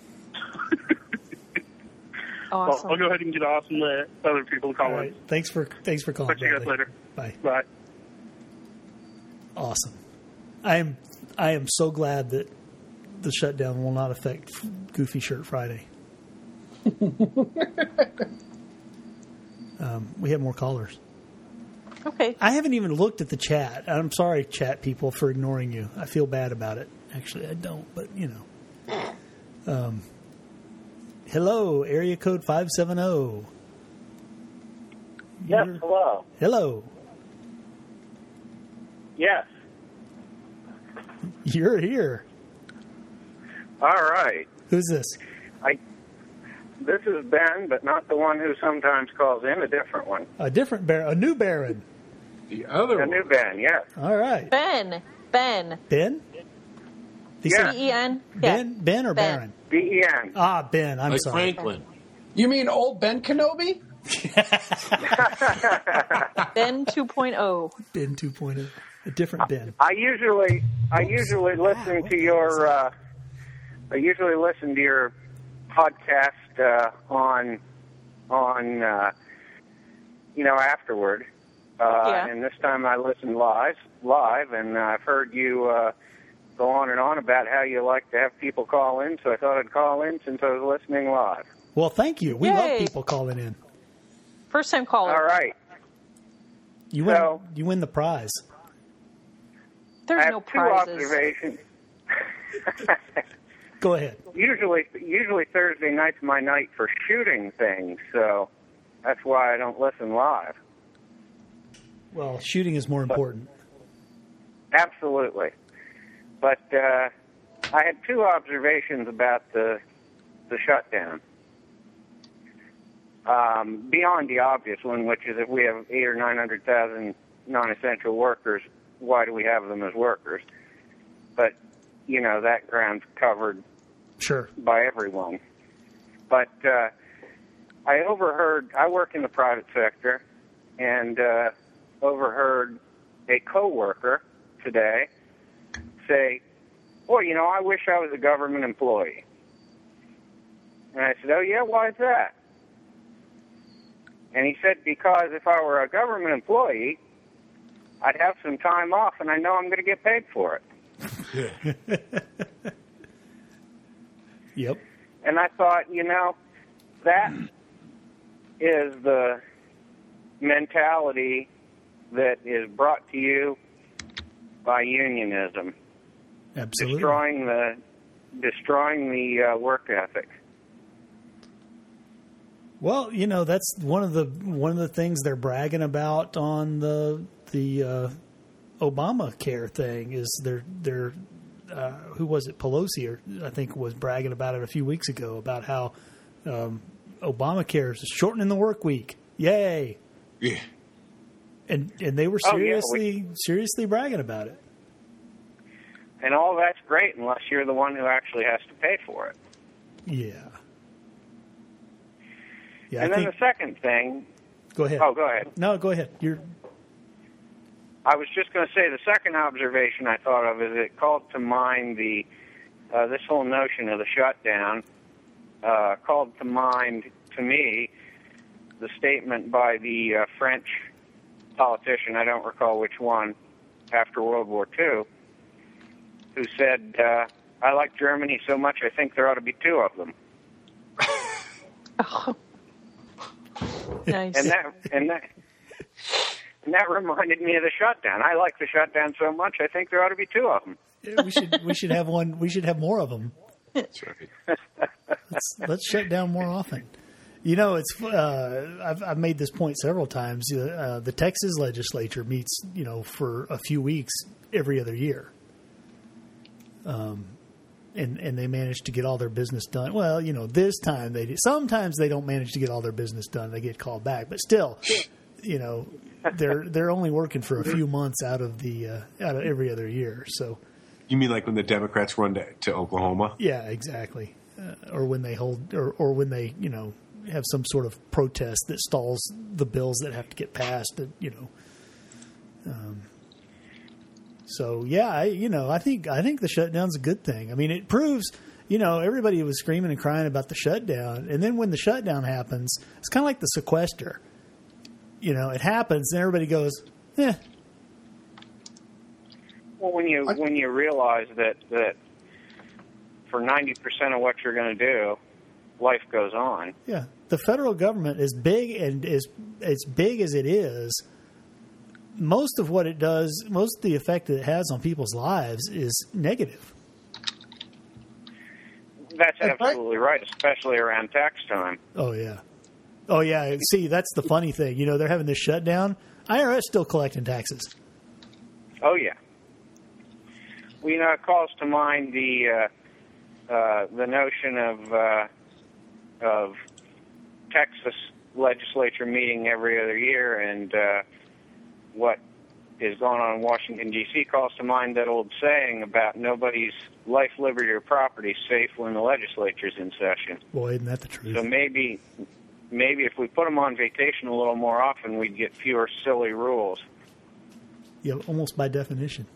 Awesome. Well, I'll go ahead and get off and let other people call All in. right. Thanks for thanks for calling. Talk to you guys Bradley. later. Bye. Bye. Awesome. I am I am so glad that the shutdown will not affect Goofy Shirt Friday. um, we have more callers. Okay. I haven't even looked at the chat. I'm sorry, chat people, for ignoring you. I feel bad about it. Actually, I don't, but you know. Um, hello, area code five seven zero. Yes, hello. Hello. Yes. You're here. All right. Who's this? I. This is Ben, but not the one who sometimes calls in, a different one. A different Baron. A new Baron. The other A one. new Ben, yes. All right. Ben. Ben. Ben? He Yeah. said B E N. Ben, Ben or Ben. Baron? B E N. Ah, Ben. I'm Like sorry. Franklin. You mean old Ben Kenobi? Ben two point oh. Ben two point oh. A different Ben. I usually, I usually listen to your, uh, I usually listen to your podcast uh, on, on, uh, you know, afterward. Uh, Yeah. And this time I listened live, live, and I've heard you uh, go on and on about how you like to have people call in. So I thought I'd call in since I was listening live. Well, thank you. We Yay. love people calling in. First time caller. All right. You win. So- you win the prize. There's I have no two prizes. observations. Go ahead. usually, usually Thursday night's my night for shooting things, so that's why I don't listen live. Well, shooting is more important. Absolutely. But uh, I had two observations about the the shutdown. Um, beyond the obvious one, which is if we have eight or nine hundred thousand non-essential workers, why do we have them as workers? But you know that ground's covered Sure. by everyone. But uh, I overheard. I work in the private sector, and uh, overheard a coworker today say, "Boy, you know, I wish I was a government employee." And I said, "Oh yeah, why is that?" And he said, "Because if I were a government employee, I'd have some time off, and I know I'm going to get paid for it." Yep. And I thought, you know, that is the mentality that is brought to you by unionism, Absolutely. destroying the destroying the uh, work ethic. Well, you know, that's one of the one of the things they're bragging about on the the uh, Obamacare thing is they're they're uh, who was it Pelosi or I think was bragging about it a few weeks ago about how um, Obamacare is shortening the work week. Yay! Yeah. And and they were Oh, yeah, seriously seriously bragging about it. And all that's great unless you're the one who actually has to pay for it. Yeah. Yeah. and I then think, the second thing, go ahead. oh, go ahead. No, go ahead. You're I was just going to say the second observation I thought of is it called to mind the uh, this whole notion of the shutdown uh, called to mind to me the statement by the uh, French politician, I don't recall which one, after World War Two, who said, uh, I like Germany so much I think there ought to be two of them. Oh. Nice. And that and that and that reminded me of the shutdown. I like the shutdown so much I think there ought to be two of them. Yeah, we should we should have one. We should have more of them. That's right. Let's, let's shut down more often. You know, it's uh, I've, I've made this point several times. Uh, the Texas legislature meets, you know, for a few weeks every other year, um, and and they manage to get all their business done. Well, you know, this time they do. Sometimes they don't manage to get all their business done. They get called back, but still, you know, they're they're only working for a few months out of the uh, out of every other year. So, You mean like when the Democrats run to, to Oklahoma? yeah, exactly. Uh, or when they hold, or or when they, you know, have some sort of protest that stalls the bills that have to get passed. That, you know. Um, so yeah, I, you know, I think I think the shutdown's a good thing. I mean, it proves, you know, everybody was screaming and crying about the shutdown, and then when the shutdown happens, it's kind of like the sequester. You know, it happens, and everybody goes, "Eh." Well, when you when you realize that that for ninety percent of what you're going to do, life goes on. Yeah, the federal government, as big and as as big as it is, most of what it does, most of the effect that it has on people's lives is negative. That's absolutely right, especially around tax time. Oh yeah, oh yeah. See, that's the funny thing. You know, they're having this shutdown. I R S still collecting taxes. Oh yeah. Well, you know, it calls to mind the uh, uh, the notion of uh, of Texas legislature meeting every other year, and uh, what is going on in Washington, D C calls to mind that old saying about nobody's life, liberty, or property safe when the legislature's in session. Boy, isn't that the truth? So maybe, maybe if we put them on vacation a little more often, we'd get fewer silly rules. Yeah, almost by definition.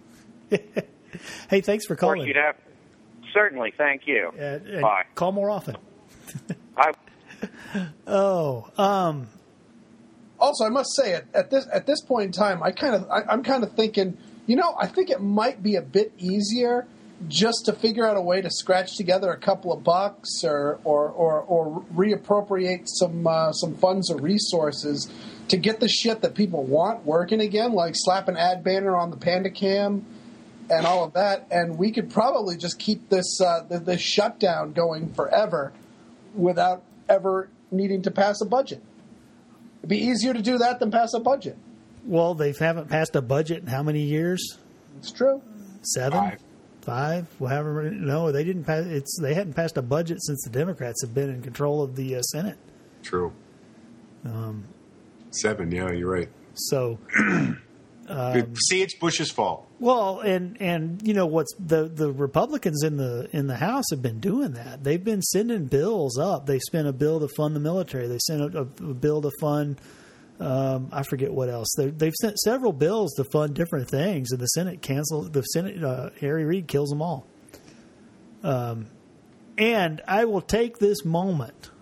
Hey, thanks for Of course, calling. you'd have, certainly, thank you. Uh, and Bye. Call more often. I, Oh, um, Also, I must say, at, at this at this point in time, I kind of I, I'm kind of thinking, you know, I think it might be a bit easier just to figure out a way to scratch together a couple of bucks or or or, or reappropriate some uh, some funds or resources to get the shit that people want working again, like slap an ad banner on the Panda Cam and all of that, and we could probably just keep this uh, the, this shutdown going forever without ever needing to pass a budget. It'd be easier to do that than pass a budget. well, they haven't passed a budget in how many years? It's true. Seven, Five. five, whatever. No, they didn't pass. It's they hadn't passed a budget since the Democrats have been in control of the uh, Senate. True. Um, Seven, yeah, you're right. so, See, it's Bush's fault. well, and and you know what's the the Republicans in the in the House have been doing that. They've been sending bills up. They spent a bill to fund the military. They sent a, a bill to fund. Um, I forget what else. They, they've sent several bills to fund different things, and the Senate canceled. The Senate, uh, Harry Reid kills them all. Um, and I will take this moment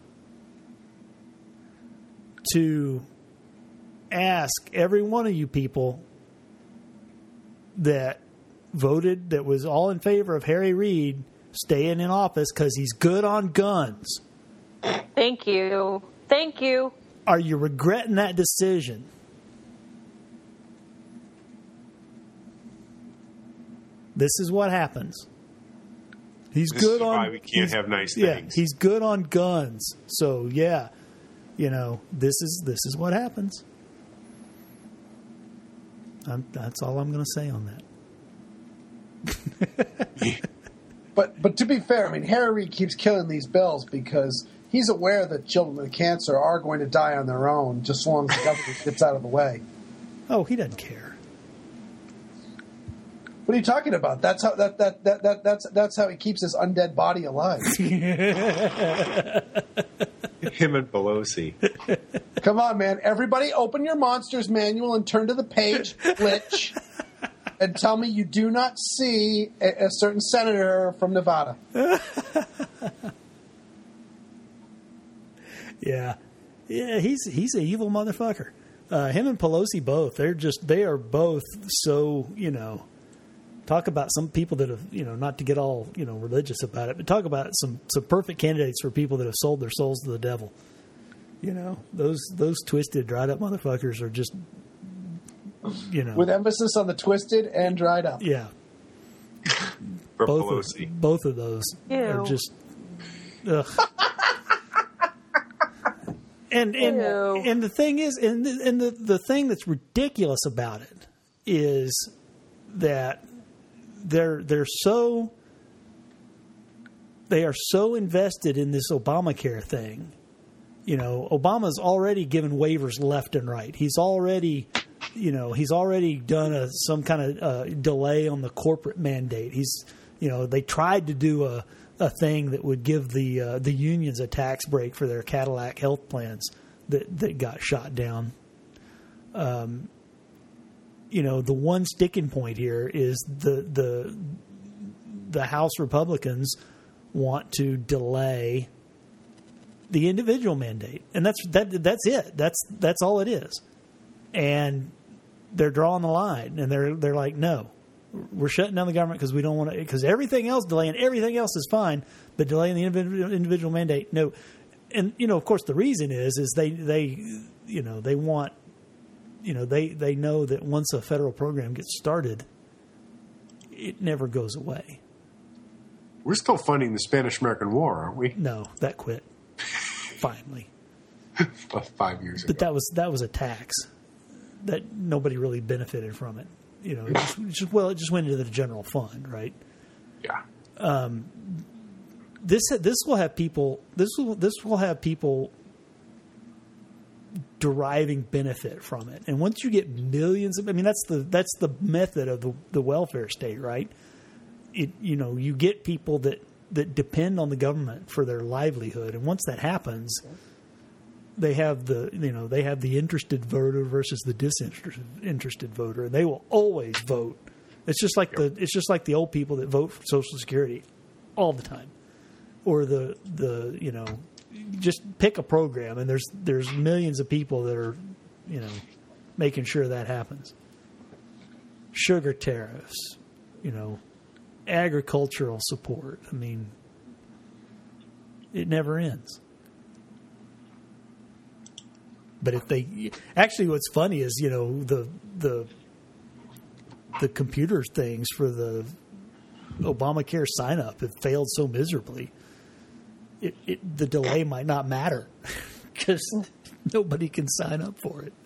to ask every one of you people that voted, that was all in favor of Harry Reid staying in office because he's good on guns. Thank you. Thank you. Are you regretting that decision? This is what happens. He's This good is on. why we can't he's- have nice yeah, things. he's good on guns. So yeah, you know this is this is what happens. I'm, that's all I'm going to say on that. But but to be fair, I mean, Harry Reid keeps killing these bills because he's aware that children with cancer are going to die on their own just as long as the government gets out of the way. Oh, he doesn't care. What are you talking about? That's how that that, that, that that's that's how he keeps his undead body alive. Him and Pelosi. Come on, man. Everybody open your Monsters manual and turn to the page, Glitch, and tell me you do not see a, a certain senator from Nevada. Yeah, yeah, he's he's an evil motherfucker. Uh, him and Pelosi both. They're just they are both so you know talk about some people that have, you know, not to get all, you know, religious about it, but talk about some, some perfect candidates for people that have sold their souls to the devil. You know, those those twisted, dried up motherfuckers are just, you know. With emphasis on the twisted and dried up. Yeah. For both Pelosi. Of, both of those Ew. are just, ugh. And and Ew. and the thing is, and the, and the the thing that's ridiculous about it is that they're they're so they are so invested in this Obamacare thing. You know, Obama's already given waivers left and right. He's already, you know, he's already done a, some kind of uh, delay on the corporate mandate. He's, you know, they tried to do a. a thing that would give the uh, the unions a tax break for their Cadillac health plans that, that got shot down. Um, you know, the one sticking point here is the the the House Republicans want to delay the individual mandate, and that's that that's it. That's that's all it is. And they're drawing the line, and they're they're like, no. We're shutting down the government because we don't want to. Because everything else, delaying everything else is fine, but delaying the individual, individual mandate, no. And you know, of course, the reason is is they they you know they want you know they they know that once a federal program gets started, it never goes away. We're still funding the Spanish-American War, aren't we? No, that quit finally. About five years ago. But that was that was a tax that nobody really benefited from it. You know, it just, it just, well, it just went into the general fund, right? Yeah. Um, this this will have people. This will this will have people deriving benefit from it, and once you get millions of, I mean, that's the that's the method of the, the welfare state, right? It you know you get people that, that depend on the government for their livelihood, and once that happens, they have the you know they have the interested voter versus the disinterested interested voter, and they will always vote. It's just like the it's just like the old people that vote for Social Security all the time, or the the you know just pick a program, and there's there's millions of people that are you know making sure that happens. Sugar tariffs, you know, agricultural support. I mean, it never ends. But if they actually, what's funny is you know the the the computer things for the Obamacare sign up have failed so miserably. It, it the delay might not matter because nobody can sign up for it.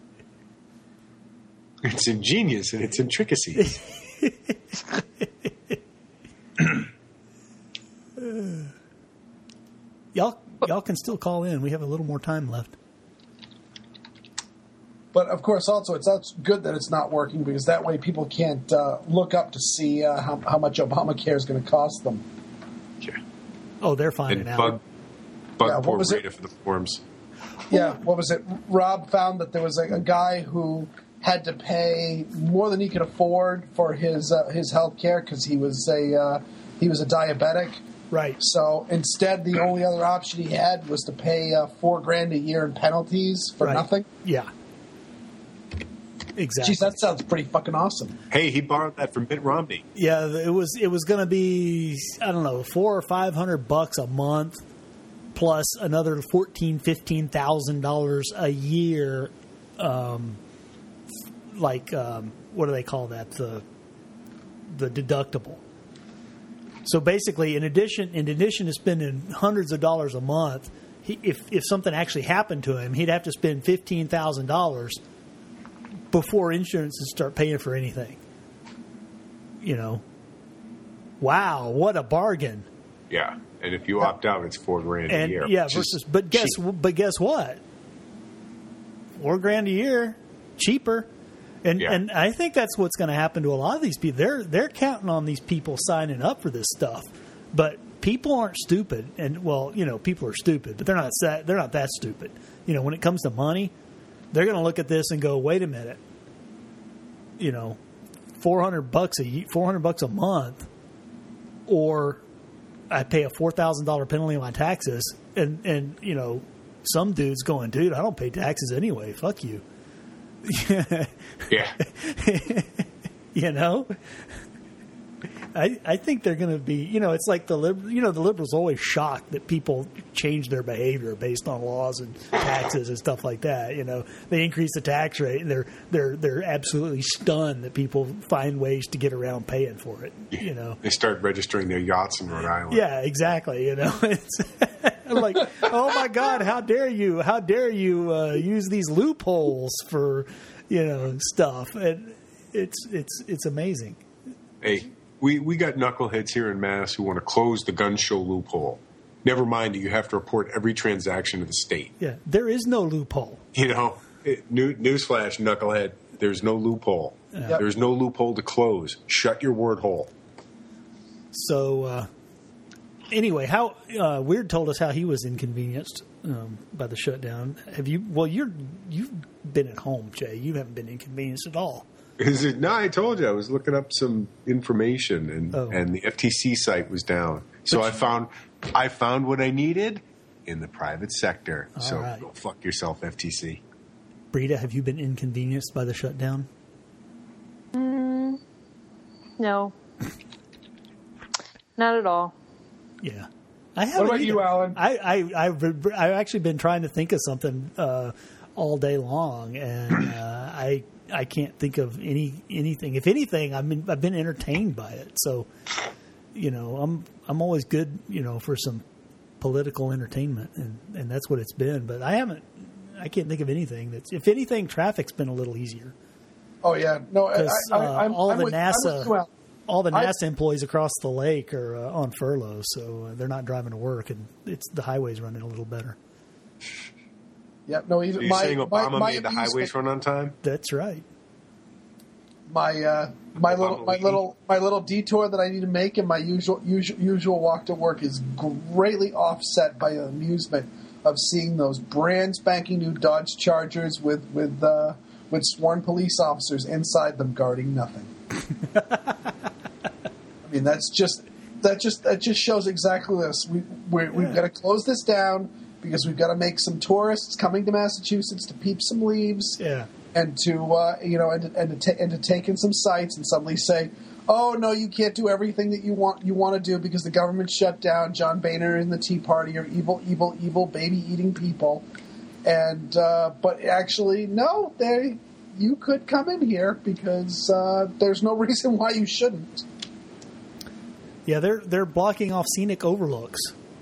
It's ingenious in its intricacies. y'all y'all can still call in. We have a little more time left. But of course, also it's that's good that it's not working because that way people can't uh, look up to see uh, how, how much Obamacare is going to cost them. Yeah. Oh, they're finding And out. bug, bug Yeah, what poor was it? Rita for the forms. Yeah, what was it? Rob found that there was a, a guy who had to pay more than he could afford for his uh, his health care because he was a uh, he was a diabetic. Right. So instead, the only other option he had was to pay uh, four grand a year in penalties for Right. nothing. Yeah. Exactly. Geez, that sounds pretty fucking awesome. Hey, he borrowed that from Mitt Romney. Yeah, it was it was going to be I don't know four or five hundred bucks a month, plus another fourteen fifteen thousand dollars a year. Um, like um, what do they call that? The the deductible. So basically, in addition in addition to spending hundreds of dollars a month, he, if if something actually happened to him, he'd have to spend fifteen thousand dollars before insurance would start paying for anything. You know, wow, what a bargain! Yeah, and if you opt out, it's four grand And a year. yeah, which versus is but guess cheap. but guess what? Four grand a year, cheaper, and Yeah. and I think that's what's going to happen to a lot of these people. They're they're counting on these people signing up for this stuff, but people aren't stupid. And well, you know, people are stupid, but they're not that they're not that stupid. You know, when it comes to money, they're going to look at this and go, "Wait a minute, you know, four hundred bucks a four hundred bucks a month, or I pay a four thousand dollar penalty on my taxes." And and you know, some dude's going, "Dude, I don't pay taxes anyway. Fuck you." Yeah. You know, I, I think they're going to be, you know, it's like the lib, you know, the liberals always shocked that people change their behavior based on laws and taxes and stuff like that. You know, they increase the tax rate and they're they're they're absolutely stunned that people find ways to get around paying for it. You know, they start registering their yachts in Rhode Island. Yeah, exactly. You know, it's I'm like, oh my God, how dare you? How dare you uh, use these loopholes for, you know, stuff? And it's it's it's amazing. Hey, we, we got knuckleheads here in Mass who want to close the gun show loophole. Never mind that you have to report every transaction to the state. Yeah, there is no loophole. You know, it, new, newsflash, knucklehead, there's no loophole. Yeah. There's no loophole to close. Shut your word hole. So, uh, anyway, how uh, Weird told us how he was inconvenienced um, by the shutdown. Have you? Well, you're you've been at home, Jay. You haven't been inconvenienced at all. Is it? No, I told you I was looking up some information, and Oh. and the F T C site was down. So I found I found what I needed in the private sector. All so right. go fuck yourself, F T C. Brita, have you been inconvenienced by the shutdown? Mm, no, not at all. Yeah. I haven't about you, either. Alan? I, I, I've, I've actually been trying to think of something uh, all day long, and uh, I I can't think of any anything. If anything, I've been I've been entertained by it. So, you know, I'm I'm always good, you know, for some political entertainment, and, and that's what it's been. But I haven't. I can't think of anything that's. If anything, traffic's been a little easier. Oh yeah, no, I, Because I, uh, I'm, all I'm the with, I'm with NASA, you, Al. all the I- NASA employees across the lake are uh, on furlough, so uh, they're not driving to work, and it's the highways running a little better. Yeah, no, So even you're my, saying Obama my, my made the amusement- highways run on time? That's right. my uh, my Obama little my leading. little my little detour that I need to make in my usual usual, usual walk to work is greatly offset by the amusement of seeing those brand spanking new Dodge Chargers with with uh, with sworn police officers inside them guarding nothing. I mean, that's just that just that just shows exactly this. We we're, we've Yeah. got to close this down because we've got to make some tourists coming to Massachusetts to peep some leaves Yeah. and to uh, you know and to, and to ta- and to take in some sights and suddenly say, oh no, you can't do everything that you want you want to do because the government shut down. John Boehner and the Tea Party are evil, evil, evil baby eating people, and uh, but actually no, they you could come in here because uh, there's no reason why you shouldn't. Yeah, they're they're blocking off scenic overlooks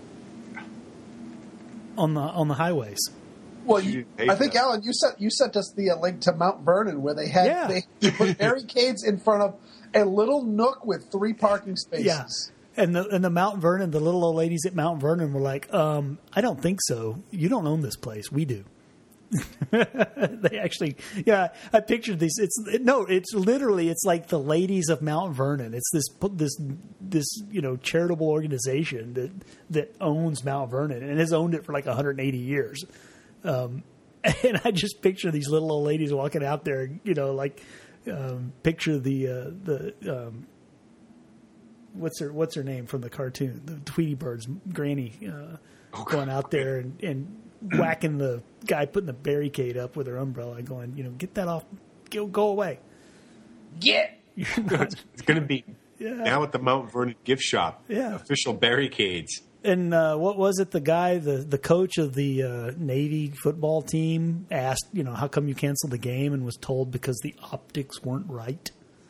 on the on the highways. Well, You you, didn't hate I think that. Alan, you sent you sent us the uh, link to Mount Vernon where they had Yeah. they, they put barricades in front of a little nook with three parking spaces. Yeah. And the and the Mount Vernon, the little old ladies at Mount Vernon were like, um, I don't think so. You don't own this place. We do. They actually, yeah, I pictured these. It's it, no, it's literally, it's like the ladies of Mount Vernon. It's this this this you know charitable organization that that owns Mount Vernon and has owned it for like one hundred eighty years. Um, and I just picture these little old ladies walking out there, you know, like um, picture the uh, the. Um, What's her What's her name from the cartoon? The Tweety Bird's granny uh, Oh, going out there and, and whacking the guy putting the barricade up with her umbrella, going, you know, get that off, go go away. Get You're not- It's going to be Yeah. now at the Mount Vernon gift shop. Yeah. Official barricades. And uh, what was it? The guy, the the coach of the uh, Navy football team, asked, you know, how come you canceled the game, and was told because the optics weren't right.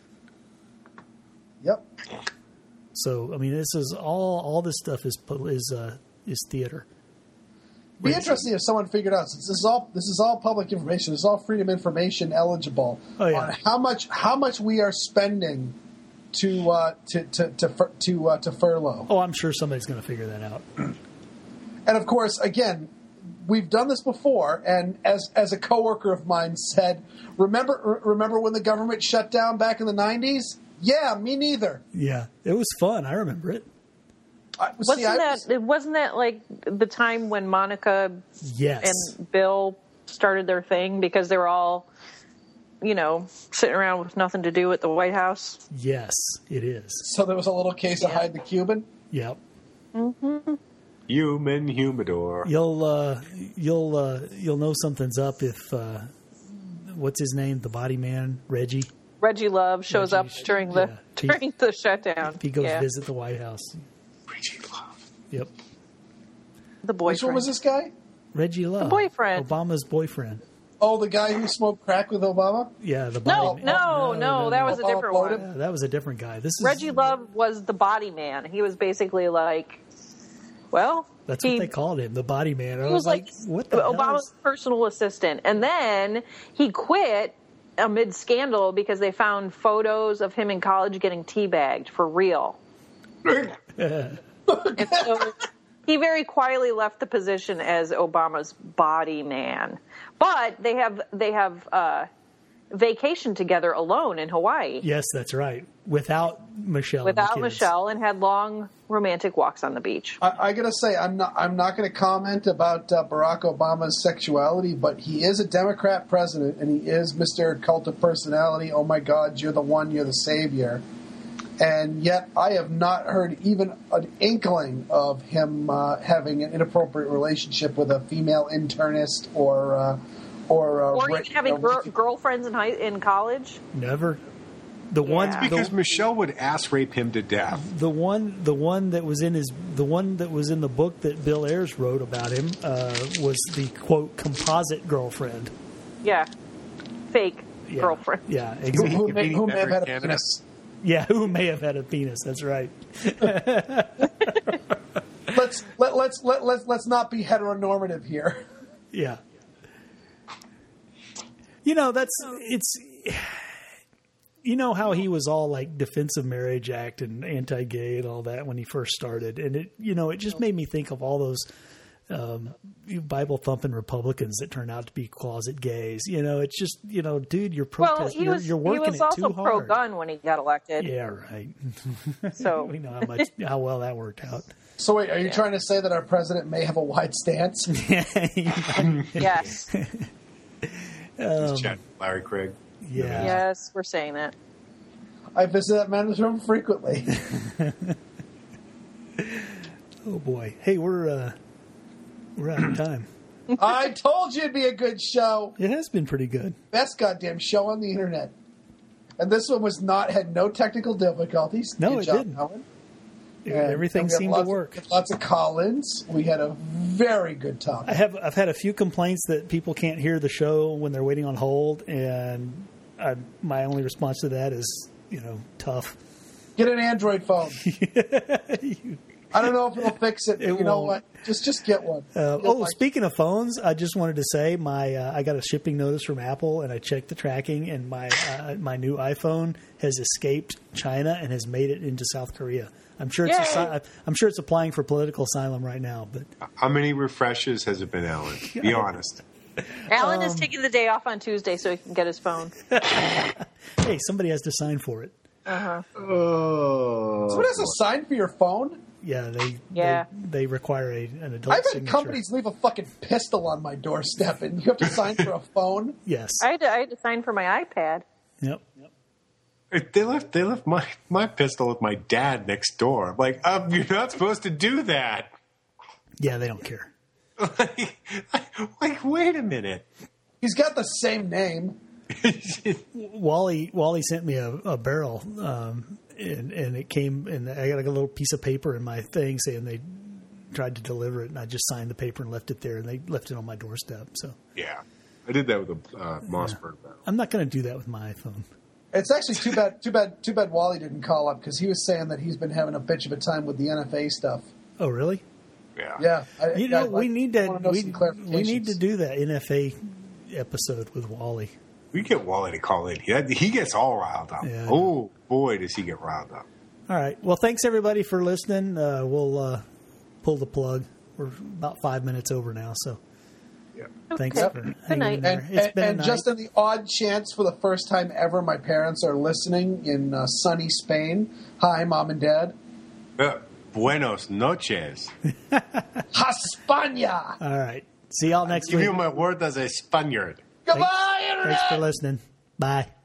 Yep. So I mean, this is all all this stuff is is uh, is theater. Be interesting if someone figured out since this is all this is all public information. This is all freedom information eligible Oh, yeah. on how much how much we are spending to uh, to to to fur- to, uh, to furlough. Oh, I'm sure somebody's going to figure that out. And of course, again, we've done this before. And as as a coworker of mine said, remember re- remember when the government shut down back in the nineties? Yeah, me neither. Yeah, it was fun. I remember it. I, Wasn't see, I that was- it wasn't that like the time when Monica Yes. and Bill started their thing because they were all, you know, sitting around with nothing to do at the White House? Yes, it is. so there was a little case of hide the Cuban. Yep. Human humidor. You'll uh, you'll uh, you'll know something's up if uh, what's his name, the body man, Reggie. Reggie Love shows Reggie, up during the yeah. He- during the shutdown. He goes yeah. visit the White House. Reggie Love. Yep. The Which boyfriend. one was this guy? Reggie Love. boyfriend. Obama's boyfriend. Oh, the guy who smoked crack with Obama? Yeah, the No, body no, man. no, that was a Obama different blowed one. him? Yeah, that was a different guy. This is Reggie Love was the body man. He was basically like, well, That's he, what they called him, the body man. I He was, was like, like what the hell? Obama's Is... personal assistant, and then he quit amid scandal because they found photos of him in college getting teabagged for real. And so he very quietly left the position as Obama's body man. But they have they have uh, vacationed together alone in Hawaii Yes, that's right. Without Michelle. and the without kids. Michelle, and had long romantic walks on the beach. I, I gotta say, I'm not. I'm not going to comment about uh, Barack Obama's sexuality, but he is a Democrat president, and he is Mister Cult of Personality. Oh my God, you're the one. You're the savior. And yet, I have not heard even an inkling of him uh, having an inappropriate relationship with a female internist or uh, or uh, Or ra- even having uh, gir- girlfriends in high in college. Never. The one Yeah. Because the, Michelle would ass rape him to death. the one the one that was in his the one that was in the book that Bill Ayers wrote about him uh, was the quote composite girlfriend. Yeah, fake Yeah. girlfriend. Yeah, who, exactly. who may, who may have had a Canada. penis. Yeah, who may have had a penis. That's right. Let's let, let's let, let's let's not be heteronormative here. Yeah. You know, that's it's you know how he was all like Defense of Marriage Act and anti-gay and all that when he first started, and it you know it just made me think of all those um, Bible thumping Republicans that turned out to be closet gays. You know, it's just you know, dude, you're Well, protesting. he You're, was you're he working was it also too hard. pro-gun when he got elected. Yeah, right. So We know how much how well that worked out. So wait, are you trying to say that our president may have a wide stance? yes, Just chat, Larry Craig. Yeah. yes, we're saying that. I visit that man's room frequently. Oh boy. Hey, we're uh, we're out of time. I told you it'd be a good show. It has been pretty good. Best goddamn show on the internet. And this one was not had no technical difficulties. No, Good it job, didn't. Helen. Yeah, And- everything and we had seemed to lots- work. we had Lots of call-ins. We had a very good time. I have I've had a few complaints that people can't hear the show when they're waiting on hold, and I, my only response to that is you know tough. Get an Android phone. I don't know if it'll fix it. But It you know won't. what? Just just get one. Uh, You'll oh, like- speaking of phones, I just wanted to say my uh, I got a shipping notice from Apple, and I checked the tracking, and my uh, my new iPhone has escaped China and has made it into South Korea. I'm sure it's Yay. assi- I'm sure it's applying for political asylum right now, but How many refreshes has it been, Alan? Be honest. Alan Um, is taking the day off on Tuesday so he can get his phone. hey, somebody has to sign for it. Oh. Someone has a sign for your phone? Yeah, they Yeah. they, they require a, an adult I've had signature. companies leave a fucking pistol on my doorstep, and you have to sign for a phone. Yes. I had to, I had to sign for my iPad. Yep. They left. They left my, my pistol with my dad next door. I'm like, um, you're not supposed to do that. Yeah, they don't care. like, like, wait a minute. He's got the same name. Wally Wally sent me a, a barrel, um, and and it came, and I got like a little piece of paper in my thing saying they tried to deliver it, and I just signed the paper and left it there, and they left it on my doorstep. So Yeah, I did that with a uh, Mossberg barrel. I'm not going to do that with my iPhone. It's actually too bad. Too bad. Too bad. Wally didn't call up because he was saying that he's been having a bitch of a time with the N F A stuff. Oh, really? Yeah. Yeah, I, You know, I, we I need to wanna know we, some we need to clarifications. do that N F A episode with Wally. We get Wally to call in. He, he gets all riled up. Yeah. Oh boy, does he get riled up. All right. Well, thanks everybody for listening. Uh, we'll uh, pull the plug. We're about five minutes over now, so Yeah. thanks Okay. for Good hanging night. in there. And, It's and, been a and night. just in the odd chance, for the first time ever, my parents are listening in uh, sunny Spain. Hi, Mom and Dad. Uh, buenos noches. España. All right. See y'all next Give week. you my word as a Spaniard. Goodbye, Internet. Thanks for listening. Bye.